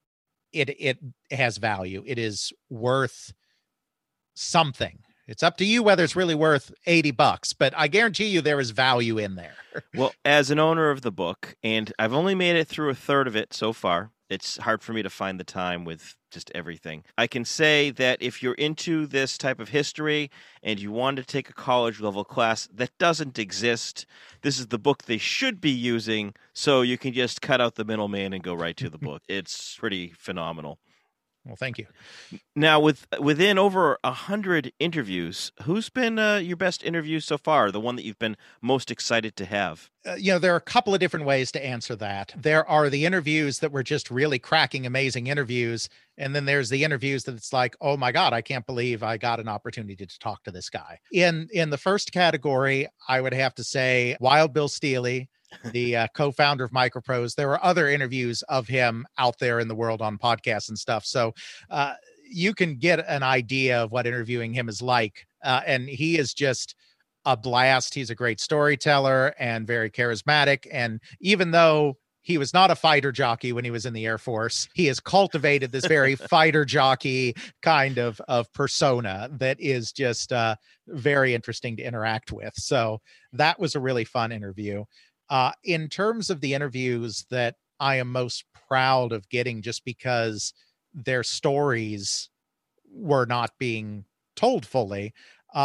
Speaker 3: it has value. It is worth something. It's up to you whether it's really worth $80, but I guarantee you there is value in there.
Speaker 1: Well, as an owner of the book, and I've only made it through a third of it so far, it's hard for me to find the time with just everything. I can say that if you're into this type of history and you want to take a college level class that doesn't exist, this is the book they should be using, so you can just cut out the middleman and go right to the book. It's pretty phenomenal.
Speaker 3: Well, thank you.
Speaker 1: Now, within over 100 interviews, who's been your best interview so far? The one that you've been most excited to have?
Speaker 3: There are a couple of different ways to answer that. There are the interviews that were just really cracking, amazing interviews. And then there's the interviews that it's like, oh my God, I can't believe I got an opportunity to talk to this guy. In the first category, I would have to say Wild Bill Steely, the co-founder of Microprose. There were other interviews of him out there in the world on podcasts and stuff. So you can get an idea of what interviewing him is like. And he is just a blast. He's a great storyteller and very charismatic. And even though he was not a fighter jockey when he was in the Air Force, he has cultivated this very fighter jockey kind of persona that is just very interesting to interact with. So that was a really fun interview. In terms of the interviews that I am most proud of getting, just because their stories were not being told fully.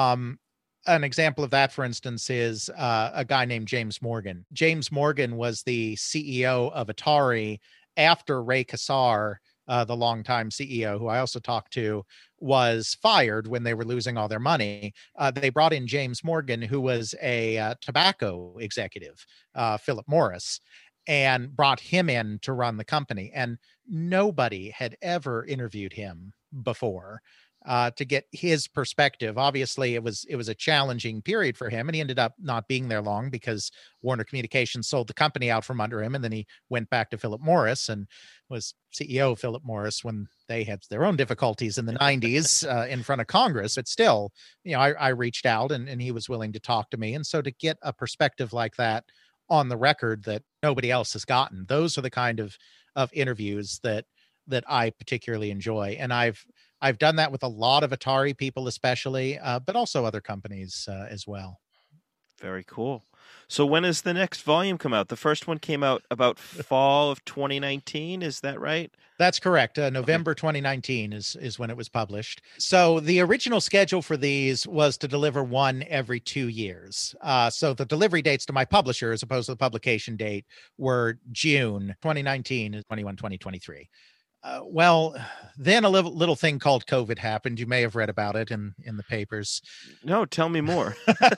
Speaker 3: An example of that, for instance, is a guy named James Morgan. James Morgan was the CEO of Atari after Ray Kassar, the longtime CEO, who I also talked to, was fired when they were losing all their money. They brought in James Morgan, who was a tobacco executive, Philip Morris, and brought him in to run the company. And nobody had ever interviewed him before. To get his perspective. Obviously, it was a challenging period for him, and he ended up not being there long because Warner Communications sold the company out from under him, and then he went back to Philip Morris and was CEO of Philip Morris when they had their own difficulties in the 90s in front of Congress. But still, I reached out, and he was willing to talk to me. And so to get a perspective like that on the record that nobody else has gotten, those are the kind of interviews that I particularly enjoy. And I've done that with a lot of Atari people, especially, but also other companies as well.
Speaker 1: Very cool. So when does the next volume come out? The first one came out about fall of 2019. Is that right?
Speaker 3: That's correct. November 2019 is when it was published. So the original schedule for these was to deliver one every 2 years. So the delivery dates to my publisher, as opposed to the publication date, were June 2019 and 2023. Well, then a little thing called COVID happened. You may have read about it in the papers.
Speaker 1: No, tell me more.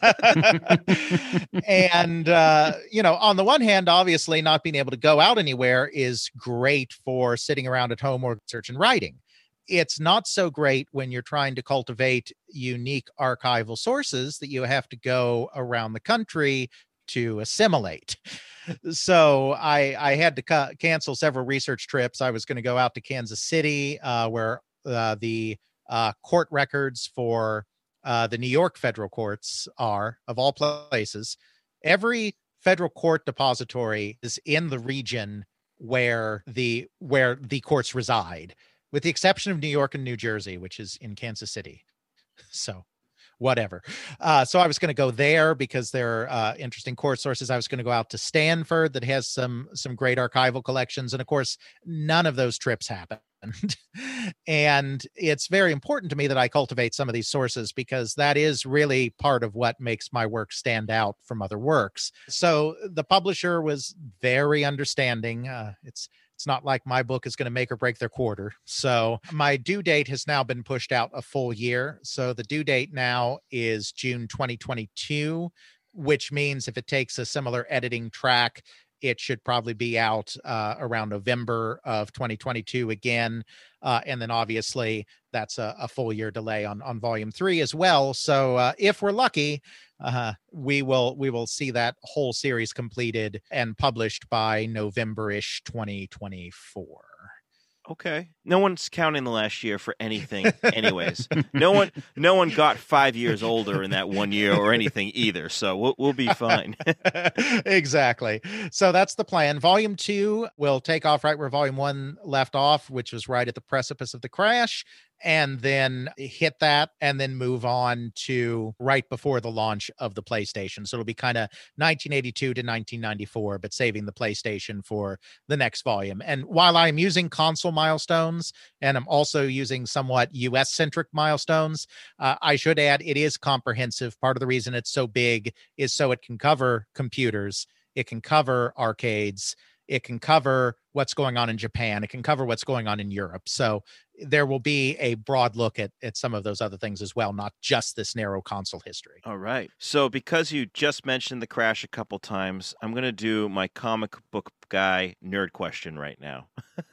Speaker 3: And, on the one hand, obviously not being able to go out anywhere is great for sitting around at home or research and writing. It's not so great when you're trying to cultivate unique archival sources that you have to go around the country to assimilate. So I had to cancel several research trips. I was going to go out to Kansas City, where the court records for the New York federal courts are, of all places. Every federal court depository is in the region where the courts reside, with the exception of New York and New Jersey, which is in Kansas City. So whatever. So I was going to go there because there are interesting court sources. I was going to go out to Stanford that has some great archival collections. And of course, none of those trips happened. And it's very important to me that I cultivate some of these sources, because that is really part of what makes my work stand out from other works. So the publisher was very understanding. It's not like my book is going to make or break their quarter. So my due date has now been pushed out a full year. So the due date now is June 2022, which means if it takes a similar editing track, it should probably be out around November of 2022 again. And then obviously that's a full year delay on volume 3 as well. So if we're lucky, we will see that whole series completed and published by November-ish 2024.
Speaker 1: Okay. No one's counting the last year for anything anyways. No one got 5 years older in that 1 year or anything either. So we'll be fine.
Speaker 3: Exactly. So that's the plan. Volume 2 will take off right where Volume 1 left off, which was right at the precipice of the crash, and then hit that and then move on to right before the launch of the PlayStation. So it'll be kind of 1982 to 1994, but saving the PlayStation for the next volume. And while I'm using console milestones, and I'm also using somewhat US-centric milestones, I should add it is comprehensive. Part of the reason it's so big is so it can cover computers, it can cover arcades, It can cover what's going on in Japan. It can cover what's going on in Europe. So there will be a broad look at some of those other things as well, not just this narrow console history.
Speaker 1: All right. So because you just mentioned the Crash a couple times, I'm going to do my comic book guy nerd question right now.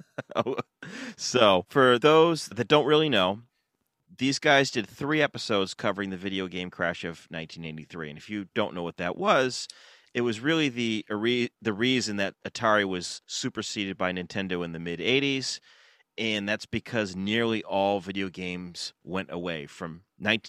Speaker 1: So for those that don't really know, these guys did 3 episodes covering the video game Crash of 1983. And if you don't know what that was, it was really the reason that Atari was superseded by Nintendo in the mid-'80s. And that's because nearly all video games went away from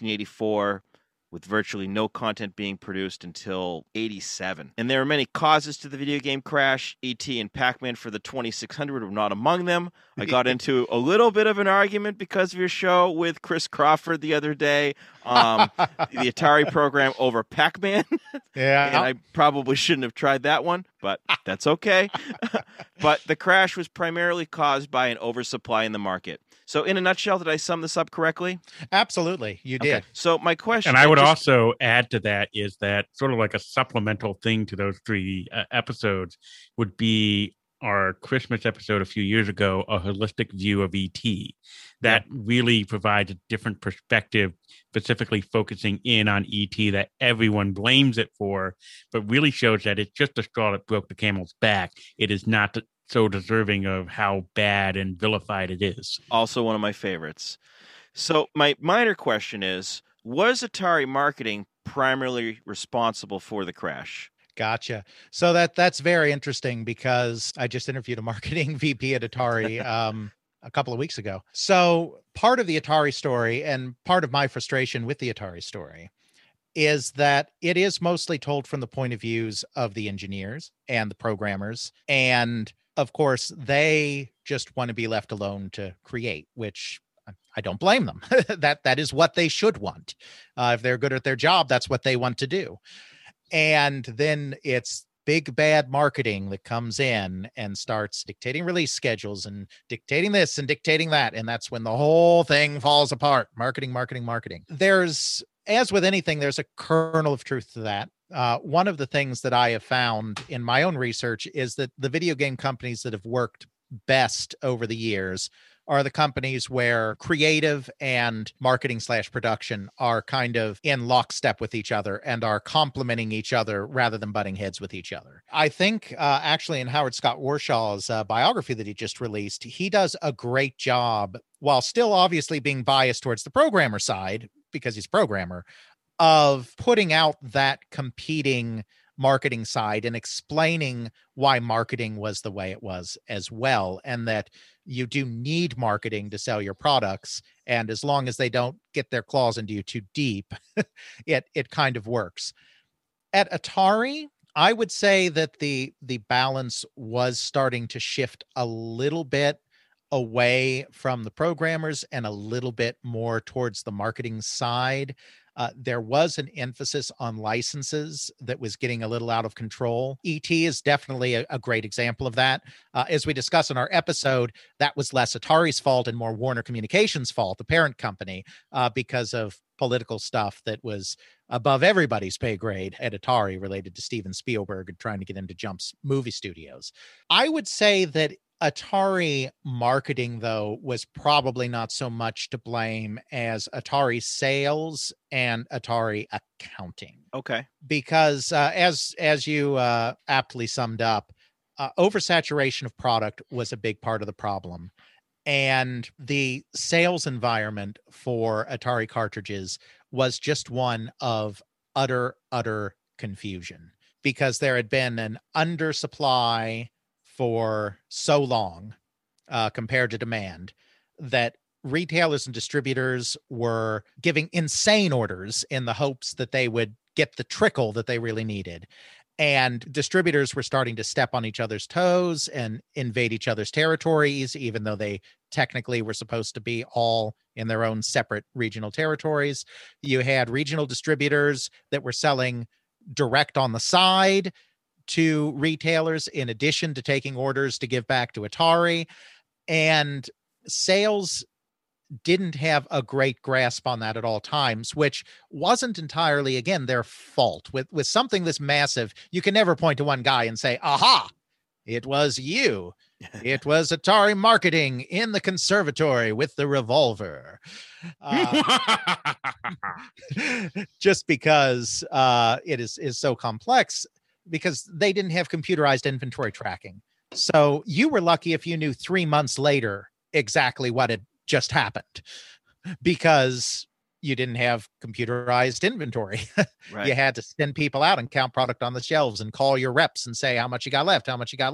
Speaker 1: 1984, with virtually no content being produced until 87. And there are many causes to the video game crash. E.T. and Pac-Man for the 2600 were not among them. I got into a little bit of an argument because of your show with Chris Crawford the other day. The Atari program over Pac-Man.
Speaker 3: Yeah.
Speaker 1: And I probably shouldn't have tried that one, but that's okay. But the crash was primarily caused by an oversupply in the market. So in a nutshell, did I sum this up correctly?
Speaker 3: Absolutely, you did.
Speaker 1: Okay. So my question...
Speaker 2: And I would also add to that is that sort of like a supplemental thing to those 3 episodes would be our Christmas episode a few years ago, A Holistic View of E.T. That really provides a different perspective, specifically focusing in on E.T. that everyone blames it for, but really shows that it's just the straw that broke the camel's back. It is not so deserving of how bad and vilified it is.
Speaker 1: Also one of my favorites. So my minor question is, was Atari marketing primarily responsible for the crash?
Speaker 3: Gotcha. So that's very interesting because I just interviewed a marketing VP at Atari a couple of weeks ago. So part of the Atari story and part of my frustration with the Atari story is that it is mostly told from the point of views of the engineers and the programmers. And of course, they just want to be left alone to create, which I don't blame them. That is what they should want. If they're good at their job, that's what they want to do. And then it's big bad marketing that comes in and starts dictating release schedules and dictating this and dictating that. And that's when the whole thing falls apart. Marketing. There's, as with anything, there's a kernel of truth to that. One of the things that I have found in my own research is that the video game companies that have worked best over the years are the companies where creative and marketing / production are kind of in lockstep with each other and are complementing each other rather than butting heads with each other. I think actually in Howard Scott Warshaw's biography that he just released, he does a great job, while still obviously being biased towards the programmer side because he's a programmer, of putting out that competing marketing side and explaining why marketing was the way it was as well, and that you do need marketing to sell your products, and as long as they don't get their claws into you too deep, it kind of works. At Atari, I would say that the balance was starting to shift a little bit away from the programmers and a little bit more towards the marketing side. There was an emphasis on licenses that was getting a little out of control. E.T. is definitely a great example of that. As we discussed in our episode, that was less Atari's fault and more Warner Communications' fault, the parent company, because of political stuff that was above everybody's pay grade at Atari related to Steven Spielberg and trying to get into Jump's movie studios. I would say that Atari marketing, though, was probably not so much to blame as Atari sales and Atari accounting.
Speaker 1: Okay.
Speaker 3: Because as you aptly summed up, oversaturation of product was a big part of the problem. And the sales environment for Atari cartridges was just one of utter confusion, because there had been an undersupply for so long compared to demand that retailers and distributors were giving insane orders in the hopes that they would get the trickle that they really needed. And distributors were starting to step on each other's toes and invade each other's territories, even though they technically were supposed to be all in their own separate regional territories. You had regional distributors that were selling direct on the side to retailers in addition to taking orders to give back to Atari, and sales didn't have a great grasp on that at all times, which wasn't entirely, again, their fault. With something this massive, you can never point to one guy and say, aha, It was you. It was Atari marketing in the conservatory with the revolver. Just because it is so complex, because they didn't have computerized inventory tracking. So you were lucky if you knew 3 months later exactly what had just happened, because you didn't have computerized inventory.
Speaker 1: Right.
Speaker 3: You had to send people out and count product on the shelves and call your reps and say how much you got left,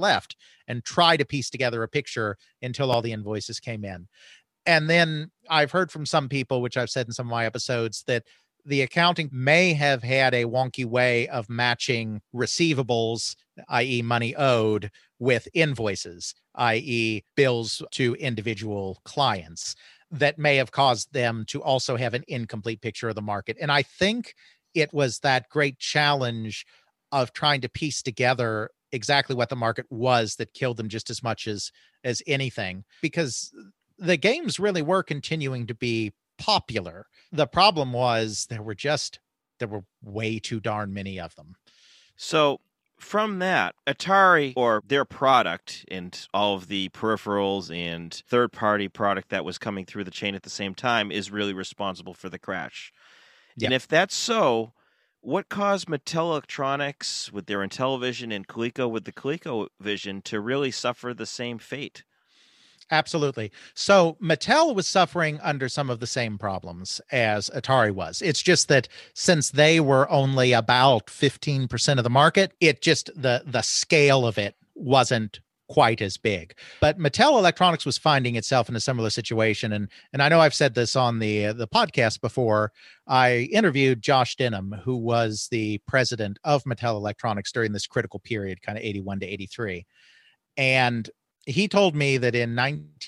Speaker 3: and try to piece together a picture until all the invoices came in. And then I've heard from some people, which I've said in some of my episodes, that the accounting may have had a wonky way of matching receivables, i.e. money owed, with invoices, i.e. bills to individual clients, that may have caused them to also have an incomplete picture of the market. And I think it was that great challenge of trying to piece together exactly what the market was that killed them just as much as anything, because the games really were continuing to be popular. The problem was there were way too darn many of them.
Speaker 1: So from that, Atari, or their product and all of the peripherals and third-party product that was coming through the chain at the same time, is really responsible for the crash.
Speaker 3: Yeah.
Speaker 1: And if that's so, what caused Mattel Electronics with their Intellivision and Coleco with the ColecoVision to really suffer the same fate?
Speaker 3: Absolutely. So Mattel was suffering under some of the same problems as Atari was. It's just that since they were only about 15% of the market, it just the scale of it wasn't quite as big. But Mattel Electronics was finding itself in a similar situation. And I know I've said this on the podcast before. I interviewed Josh Denham, who was the president of Mattel Electronics during this critical period, kind of 81 to 83. And he told me that in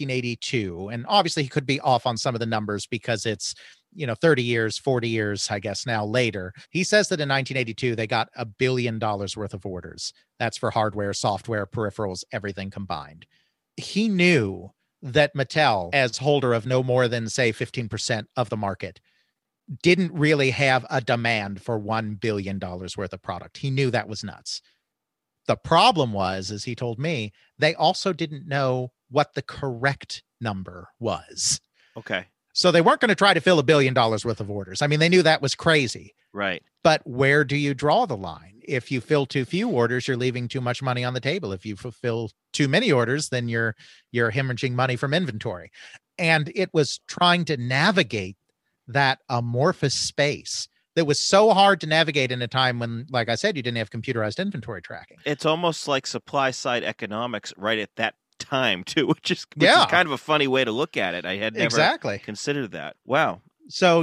Speaker 3: 1982, and obviously he could be off on some of the numbers because it's, 30 years, 40 years, I guess now later. He says that in 1982, they got $1 billion worth of orders. That's for hardware, software, peripherals, everything combined. He knew that Mattel, as holder of no more than, say, 15% of the market, didn't really have a demand for $1 billion worth of product. He knew that was nuts. The problem was, as he told me, they also didn't know what the correct number was.
Speaker 1: Okay.
Speaker 3: So they weren't going to try to fill $1 billion worth of orders. I mean, they knew that was crazy.
Speaker 1: Right.
Speaker 3: But where do you draw the line? If you fill too few orders, you're leaving too much money on the table. If you fulfill too many orders, then you're hemorrhaging money from inventory. And it was trying to navigate that amorphous space that was so hard to navigate in a time when, like I said, you didn't have computerized inventory tracking.
Speaker 1: It's almost like supply side economics right at that time too, which is kind of a funny way to look at it. I had never considered that. Wow.
Speaker 3: So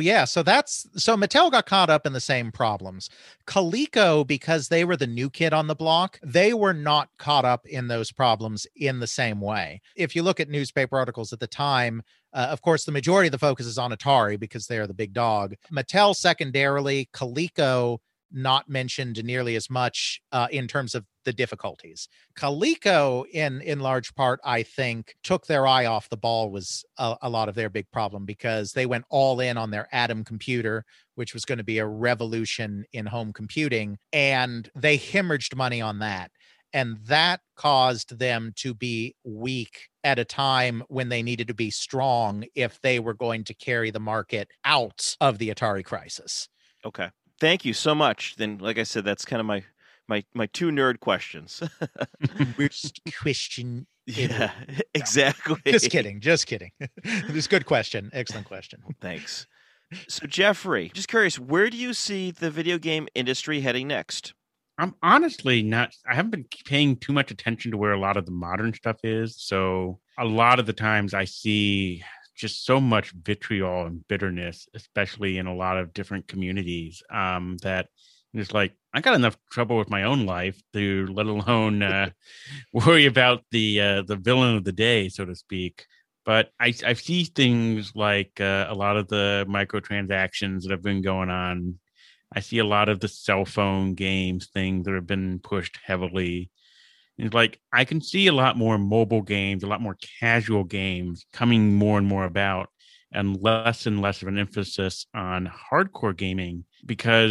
Speaker 3: Mattel got caught up in the same problems. Coleco, because they were the new kid on the block, they were not caught up in those problems in the same way. If you look at newspaper articles at the time, of course, the majority of the focus is on Atari because they're the big dog. Mattel secondarily, Coleco not mentioned nearly as much in terms of the difficulties. Coleco, in large part, I think, took their eye off the ball was a lot of their big problem, because they went all in on their Atom computer, which was going to be a revolution in home computing, and they hemorrhaged money on that. And that caused them to be weak at a time when they needed to be strong if they were going to carry the market out of the Atari crisis.
Speaker 1: Okay. Thank you so much. Then, like I said, that's kind of my two nerd questions.
Speaker 3: Which question?
Speaker 1: Yeah, exactly.
Speaker 3: Just kidding. It's a good question. Excellent question.
Speaker 1: Thanks. So, Jeffrey, just curious, where do you see the video game industry heading next?
Speaker 2: I'm honestly I haven't been paying too much attention to where a lot of the modern stuff is. So a lot of the times I see just so much vitriol and bitterness, especially in a lot of different communities, that it's like, I got enough trouble with my own life to let alone worry about the villain of the day, so to speak. But I see things like a lot of the microtransactions that have been going on. I see a lot of the cell phone games things that have been pushed heavily. It's like, I can see a lot more mobile games, a lot more casual games coming more and more about, and less of an emphasis on hardcore gaming, because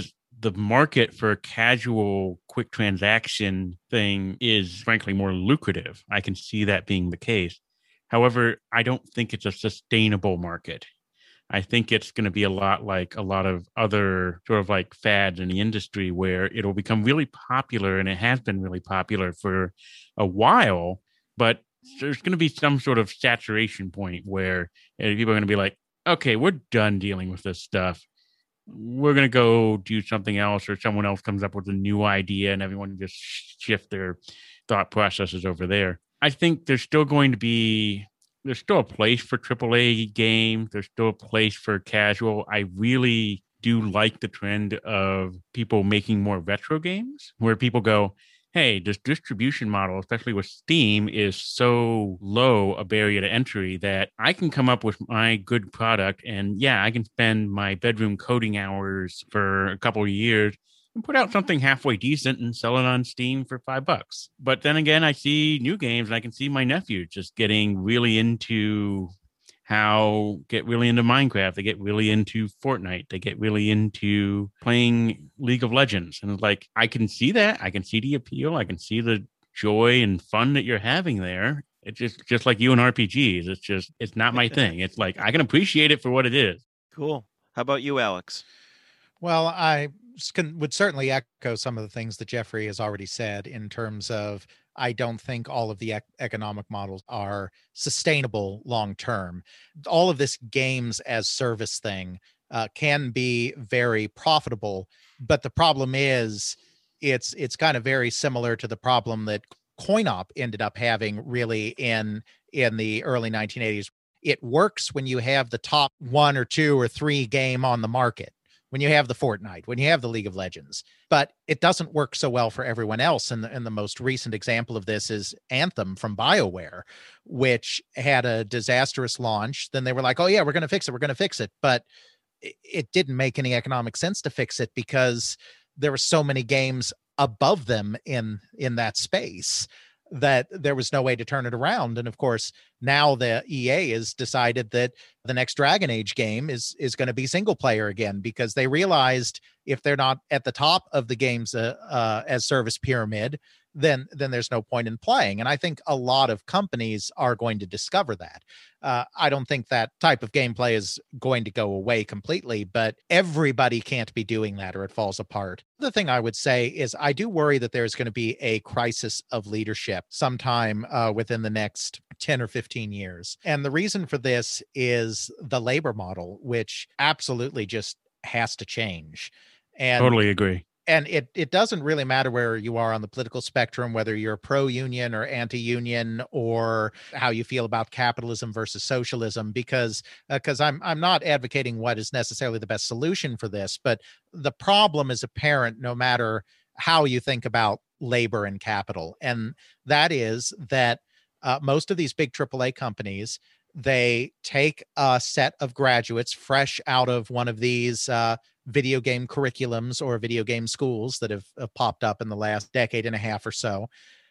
Speaker 2: the market for a casual quick transaction thing is frankly more lucrative. I can see that being the case. However, I don't think it's a sustainable market. I think it's going to be a lot like a lot of other sort of like fads in the industry where it'll become really popular, and it has been really popular for a while, but there's going to be some sort of saturation point where people are going to be like, okay, we're done dealing with this stuff. We're going to go do something else, or someone else comes up with a new idea and everyone just shift their thought processes over there. I think there's still a place for AAA games. There's still a place for casual. I really do like the trend of people making more retro games where people go, hey, this distribution model, especially with Steam, is so low a barrier to entry that I can come up with my good product. And yeah, I can spend my bedroom coding hours for a couple of years and put out something halfway decent and sell it on Steam for $5. But then again, I see new games and I can see my nephew just getting really into Minecraft. They get really into Fortnite. They get really into playing League of Legends. And it's like, I can see that. I can see the appeal. I can see the joy and fun that you're having there. It's just like you and RPGs. It's not my thing. It's like, I can appreciate it for what it is.
Speaker 1: Cool. How about you, Alex?
Speaker 3: Well, I would certainly echo some of the things that Jeffrey has already said in terms of I don't think all of the economic models are sustainable long term. All of this games as service thing can be very profitable, but the problem is it's kind of very similar to the problem that coin-op ended up having really in the early 1980s. It works when you have the top 1 or 2 or 3 game on the market, when you have the Fortnite, when you have the League of Legends, but it doesn't work so well for everyone else. And the most recent example of this is Anthem from BioWare, which had a disastrous launch. Then they were like, oh yeah, we're going to fix it. But it didn't make any economic sense to fix it because there were so many games above them in that space that there was no way to turn it around. And of course, now the EA has decided that the next Dragon Age game is going to be single player again, because they realized if they're not at the top of the games as service pyramid, then there's no point in playing. And I think a lot of companies are going to discover that. I don't think that type of gameplay is going to go away completely, but everybody can't be doing that or it falls apart. The thing I would say is I do worry that there's going to be a crisis of leadership sometime within the next 10 or 15 years. And the reason for this is the labor model, which absolutely just has to change. And
Speaker 2: totally agree.
Speaker 3: And it doesn't really matter where you are on the political spectrum, whether you're pro-union or anti-union, or how you feel about capitalism versus socialism, because I'm not advocating what is necessarily the best solution for this, but the problem is apparent no matter how you think about labor and capital. And that is that most of these big AAA companies, they take a set of graduates fresh out of one of these video game curriculums or video game schools that have popped up in the last decade and a half or so.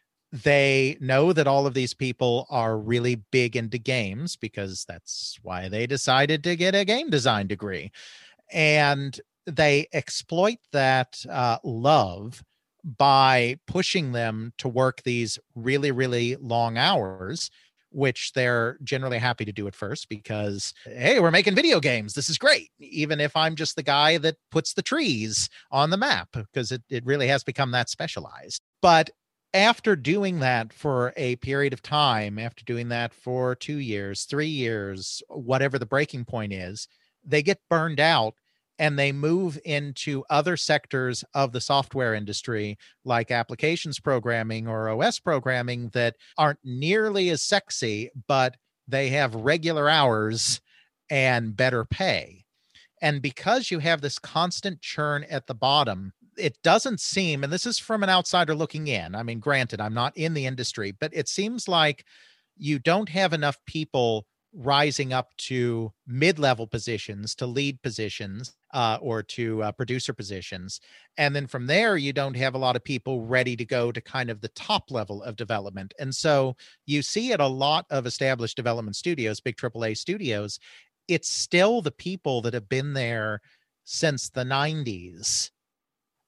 Speaker 3: They know that all of these people are really big into games because that's why they decided to get a game design degree. And they exploit that love by pushing them to work these really, really long hours, which they're generally happy to do at first because, hey, we're making video games. This is great. Even if I'm just the guy that puts the trees on the map, because it really has become that specialized. But after doing that for a period of time, after doing that for 2 years, 3 years, whatever the breaking point is, they get burned out and they move into other sectors of the software industry, like applications programming or OS programming, that aren't nearly as sexy, but they have regular hours and better pay. And because you have this constant churn at the bottom, it doesn't seem, and this is from an outsider looking in, I mean, granted, I'm not in the industry, but it seems like you don't have enough people rising up to mid-level positions, to lead positions, or to producer positions. And then from there, you don't have a lot of people ready to go to kind of the top level of development. And so you see at a lot of established development studios, big AAA studios, it's still the people that have been there since the 90s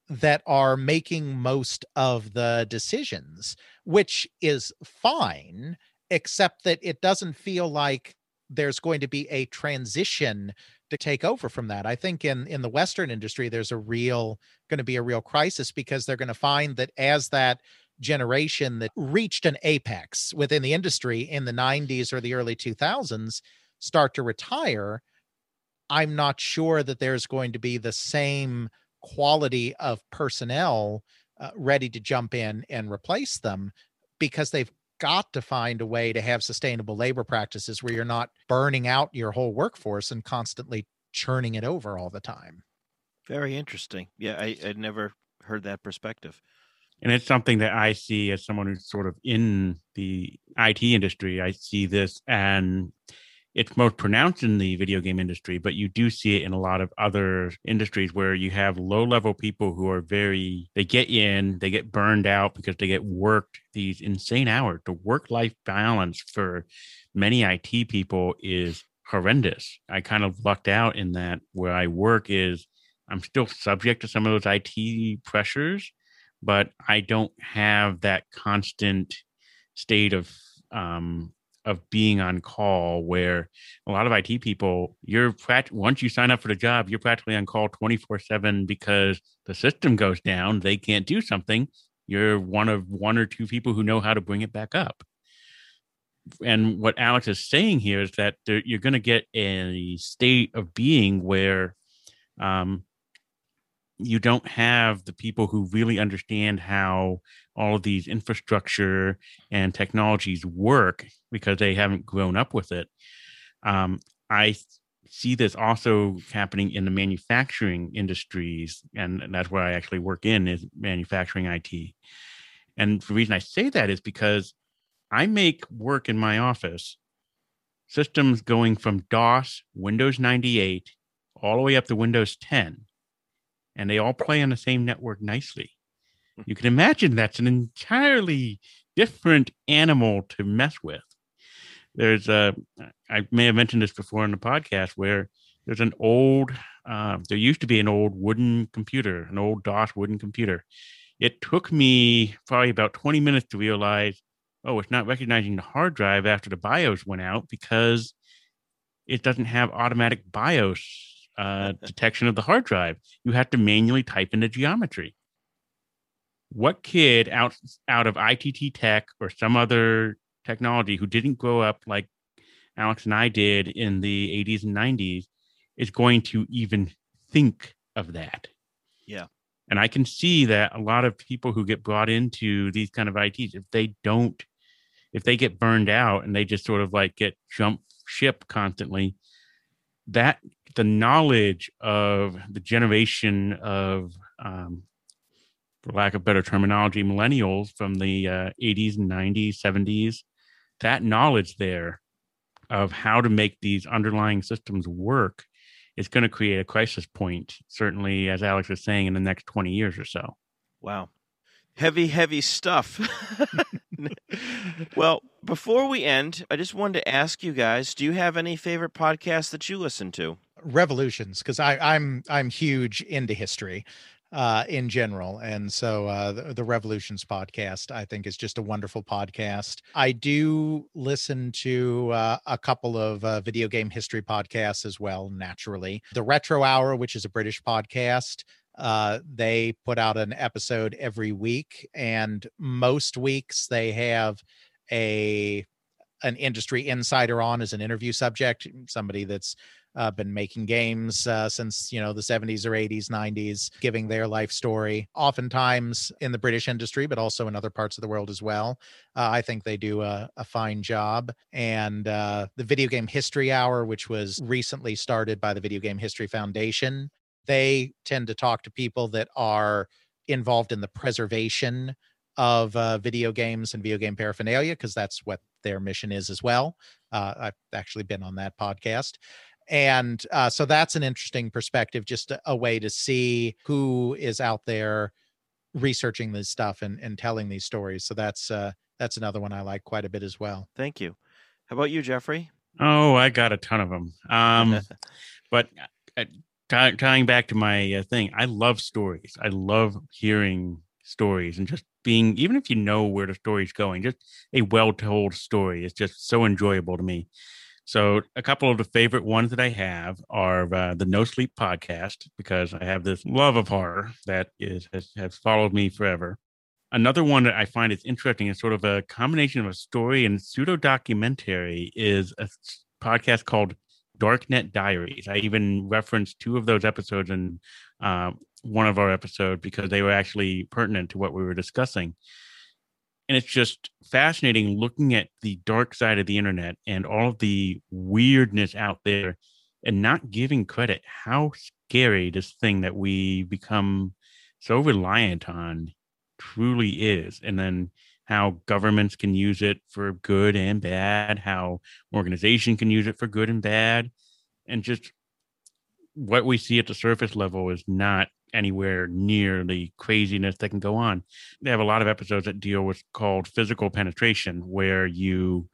Speaker 3: that are making most of the decisions, which is fine, except that it doesn't feel like there's going to be a transition to take over from that. I think in the Western industry, there's going to be a real crisis, because they're going to find that as that generation that reached an apex within the industry in the 90s or the early 2000s start to retire, I'm not sure that there's going to be the same quality of personnel ready to jump in and replace them, because they've got to find a way to have sustainable labor practices where you're not burning out your whole workforce and constantly churning it over all the time.
Speaker 1: Very interesting. Yeah, I'd never heard that perspective.
Speaker 2: And it's something that I see as someone who's sort of in the IT industry. I see this, and it's most pronounced in the video game industry, but you do see it in a lot of other industries where you have low-level people who are they get in, they get burned out because they get worked these insane hours. The work-life balance for many IT people is horrendous. I kind of lucked out in that where I work is I'm still subject to some of those IT pressures, but I don't have that constant state of being on call, where a lot of IT people, once you sign up for the job, you're practically on call 24/7 because the system goes down. They can't do something. You're one of one or two people who know how to bring it back up. And what Alex is saying here is that you're going to get a state of being where you don't have the people who really understand how all of these infrastructure and technologies work because they haven't grown up with it. I see this also happening in the manufacturing industries, and that's where I actually work in, is manufacturing IT. And the reason I say that is because I make work in my office systems going from DOS, Windows 98, all the way up to Windows 10. And they all play on the same network nicely. You can imagine that's an entirely different animal to mess with. I may have mentioned this before in the podcast, where there's there used to be an old wooden computer, an old DOS wooden computer. It took me probably about 20 minutes to realize, it's not recognizing the hard drive after the BIOS went out because it doesn't have automatic BIOS detection of the hard drive. You have to manually type in the geometry. What kid out of ITT Tech or some other technology who didn't grow up like Alex and I did in the 80s and 90s is going to even think of that?
Speaker 1: Yeah.
Speaker 2: And I can see that a lot of people who get brought into these kind of ITs, if they get burned out and they just sort of like get jump ship constantly, that the knowledge of the generation of, for lack of better terminology, millennials from the 80s and 90s, 70s, that knowledge there of how to make these underlying systems work is going to create a crisis point, certainly, as Alex was saying, in the next 20 years or so.
Speaker 1: Wow. Heavy stuff. Well, before we end, I just wanted to ask you guys, do you have any favorite podcasts that you listen to?
Speaker 3: Revolutions, because I'm huge into history in general, and so the Revolutions podcast I think is just a wonderful podcast. I do listen to a couple of video game history podcasts as well, naturally. The Retro Hour, which is a British podcast, they put out an episode every week, and most weeks they have an industry insider on as an interview subject, somebody that's been making games since, the 70s or 80s, 90s, giving their life story, oftentimes in the British industry, but also in other parts of the world as well. I think they do a fine job. And the Video Game History Hour, which was recently started by the Video Game History Foundation, they tend to talk to people that are involved in the preservation of video games and video game paraphernalia, because that's what their mission is as well. I've actually been on that podcast. And so that's an interesting perspective, just a way to see who is out there researching this stuff and telling these stories. So that's another one I like quite a bit as well.
Speaker 1: Thank you. How about you, Jeffrey?
Speaker 2: Oh, I got a ton of them. But tying back to my thing, I love stories. I love hearing stories and just being, even if you know where the story's going, just a well-told story is just so enjoyable to me. So a couple of the favorite ones that I have are the No Sleep podcast, because I have this love of horror that has followed me forever. Another one that I find is interesting is sort of a combination of a story and pseudo documentary is a podcast called Darknet Diaries. I even referenced two of those episodes in one of our episodes because they were actually pertinent to what we were discussing. And it's just fascinating looking at the dark side of the internet and all of the weirdness out there and not giving credit how scary this thing that we become so reliant on truly is. And then how governments can use it for good and bad, how organization can use it for good and bad. And just what we see at the surface level is not anywhere near the craziness that can go on. They have a lot of episodes that deal with called physical penetration, where you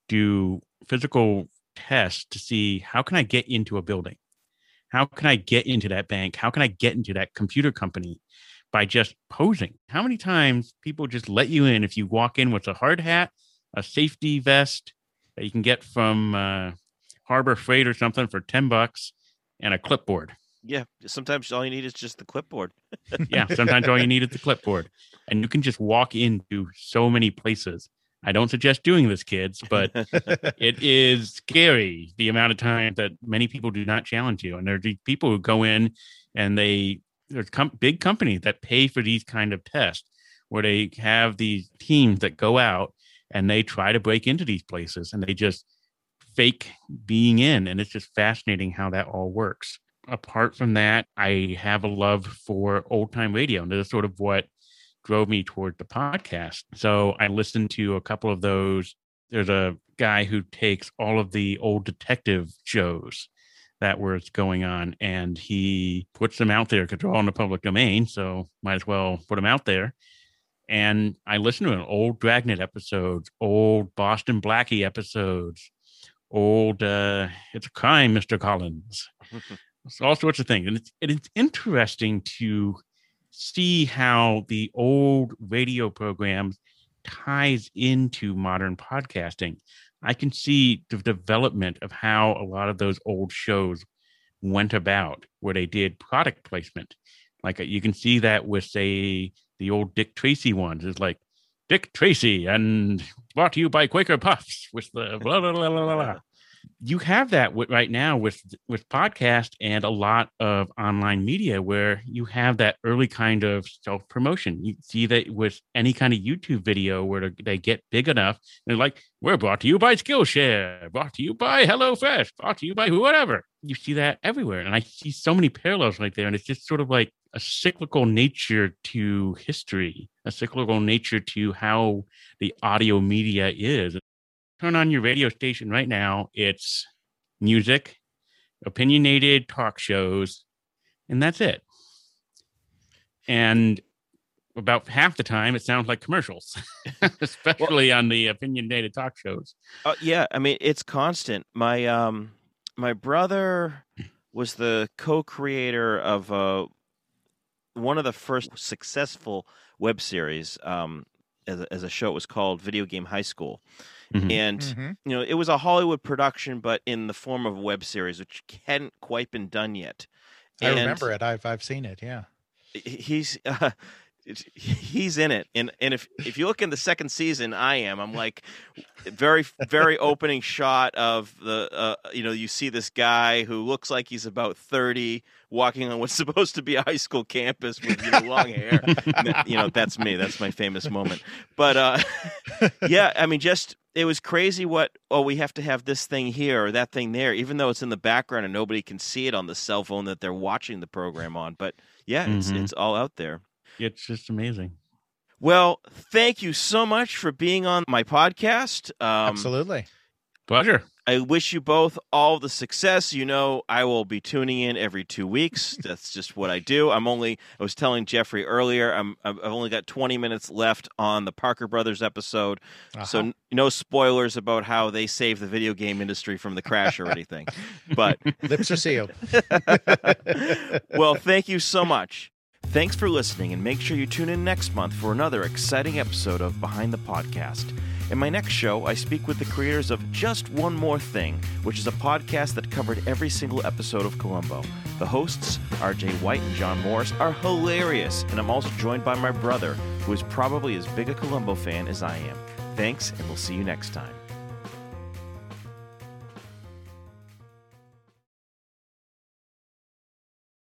Speaker 2: do physical tests to see how can I get into a building? How can I get into that bank? How can I get into that computer company by just posing? How many times people just let you in if you walk in with a hard hat, a safety vest that you can get from Harbor Freight or something for $10 and a clipboard?
Speaker 1: Yeah, sometimes all you need is just the clipboard.
Speaker 2: Yeah, sometimes all you need is the clipboard. And you can just walk into so many places. I don't suggest doing this, kids, but it is scary the amount of time that many people do not challenge you. And there are these people who go in and there's big companies that pay for these kind of tests where they have these teams that go out and they try to break into these places and they just fake being in. And it's just fascinating how that all works. Apart from that, I have a love for old time radio. And that's sort of what drove me toward the podcast. So I listened to a couple of those. There's a guy who takes all of the old detective shows that were going on and he puts them out there because they're all in the public domain. So might as well put them out there. And I listened to an old Dragnet episodes, old Boston Blackie episodes, old It's a Crime, Mr. Collins. So all sorts of things. And it's interesting to see how the old radio programs ties into modern podcasting. I can see the development of how a lot of those old shows went about, where they did product placement. Like you can see that with, say, the old Dick Tracy ones. It's like Dick Tracy and brought to you by Quaker Puffs with the blah, blah, blah, blah, blah. You have that right now with podcast and a lot of online media where you have that early kind of self-promotion. You see that with any kind of YouTube video where they get big enough and they're like, we're brought to you by Skillshare, brought to you by HelloFresh, brought to you by whatever. You see that everywhere. And I see so many parallels right there. And it's just sort of like a cyclical nature to history, a cyclical nature to how the audio media is. Turn on your radio station right now. It's music, opinionated talk shows, and that's it. And about half the time, it sounds like commercials, especially on the opinionated talk shows.
Speaker 1: Yeah, I mean, it's constant. My my brother was the co-creator of one of the first successful web series as a show. It was called Video Game High School. Mm-hmm. And, you know, it was a Hollywood production, but in the form of a web series, which hadn't quite been done yet.
Speaker 3: I remember it. I've seen it. Yeah.
Speaker 1: He's in it. And if you look in the second season, I'm like very, very opening shot of the, you see this guy who looks like he's about 30 walking on what's supposed to be a high school campus with long hair. And, that's me. That's my famous moment. But yeah, I mean, it was crazy we have to have this thing here or that thing there, even though it's in the background and nobody can see it on the cell phone that they're watching the program on. But yeah, it's all out there.
Speaker 2: It's just amazing.
Speaker 1: Well, thank you so much for being on my podcast.
Speaker 3: Absolutely.
Speaker 2: Pleasure.
Speaker 1: I wish you both all the success. You know, I will be tuning in every 2 weeks. That's just what I do. I was telling Jeffrey earlier, I've only got 20 minutes left on the Parker Brothers episode. So no spoilers about how they saved the video game industry from the crash or anything. But
Speaker 3: lips are sealed.
Speaker 1: Well, thank you so much. Thanks for listening, and make sure you tune in next month for another exciting episode of Behind the Podcast. In my next show, I speak with the creators of Just One More Thing, which is a podcast that covered every single episode of Columbo. The hosts, RJ White and John Morris, are hilarious, and I'm also joined by my brother, who is probably as big a Columbo fan as I am. Thanks, and we'll see you next time.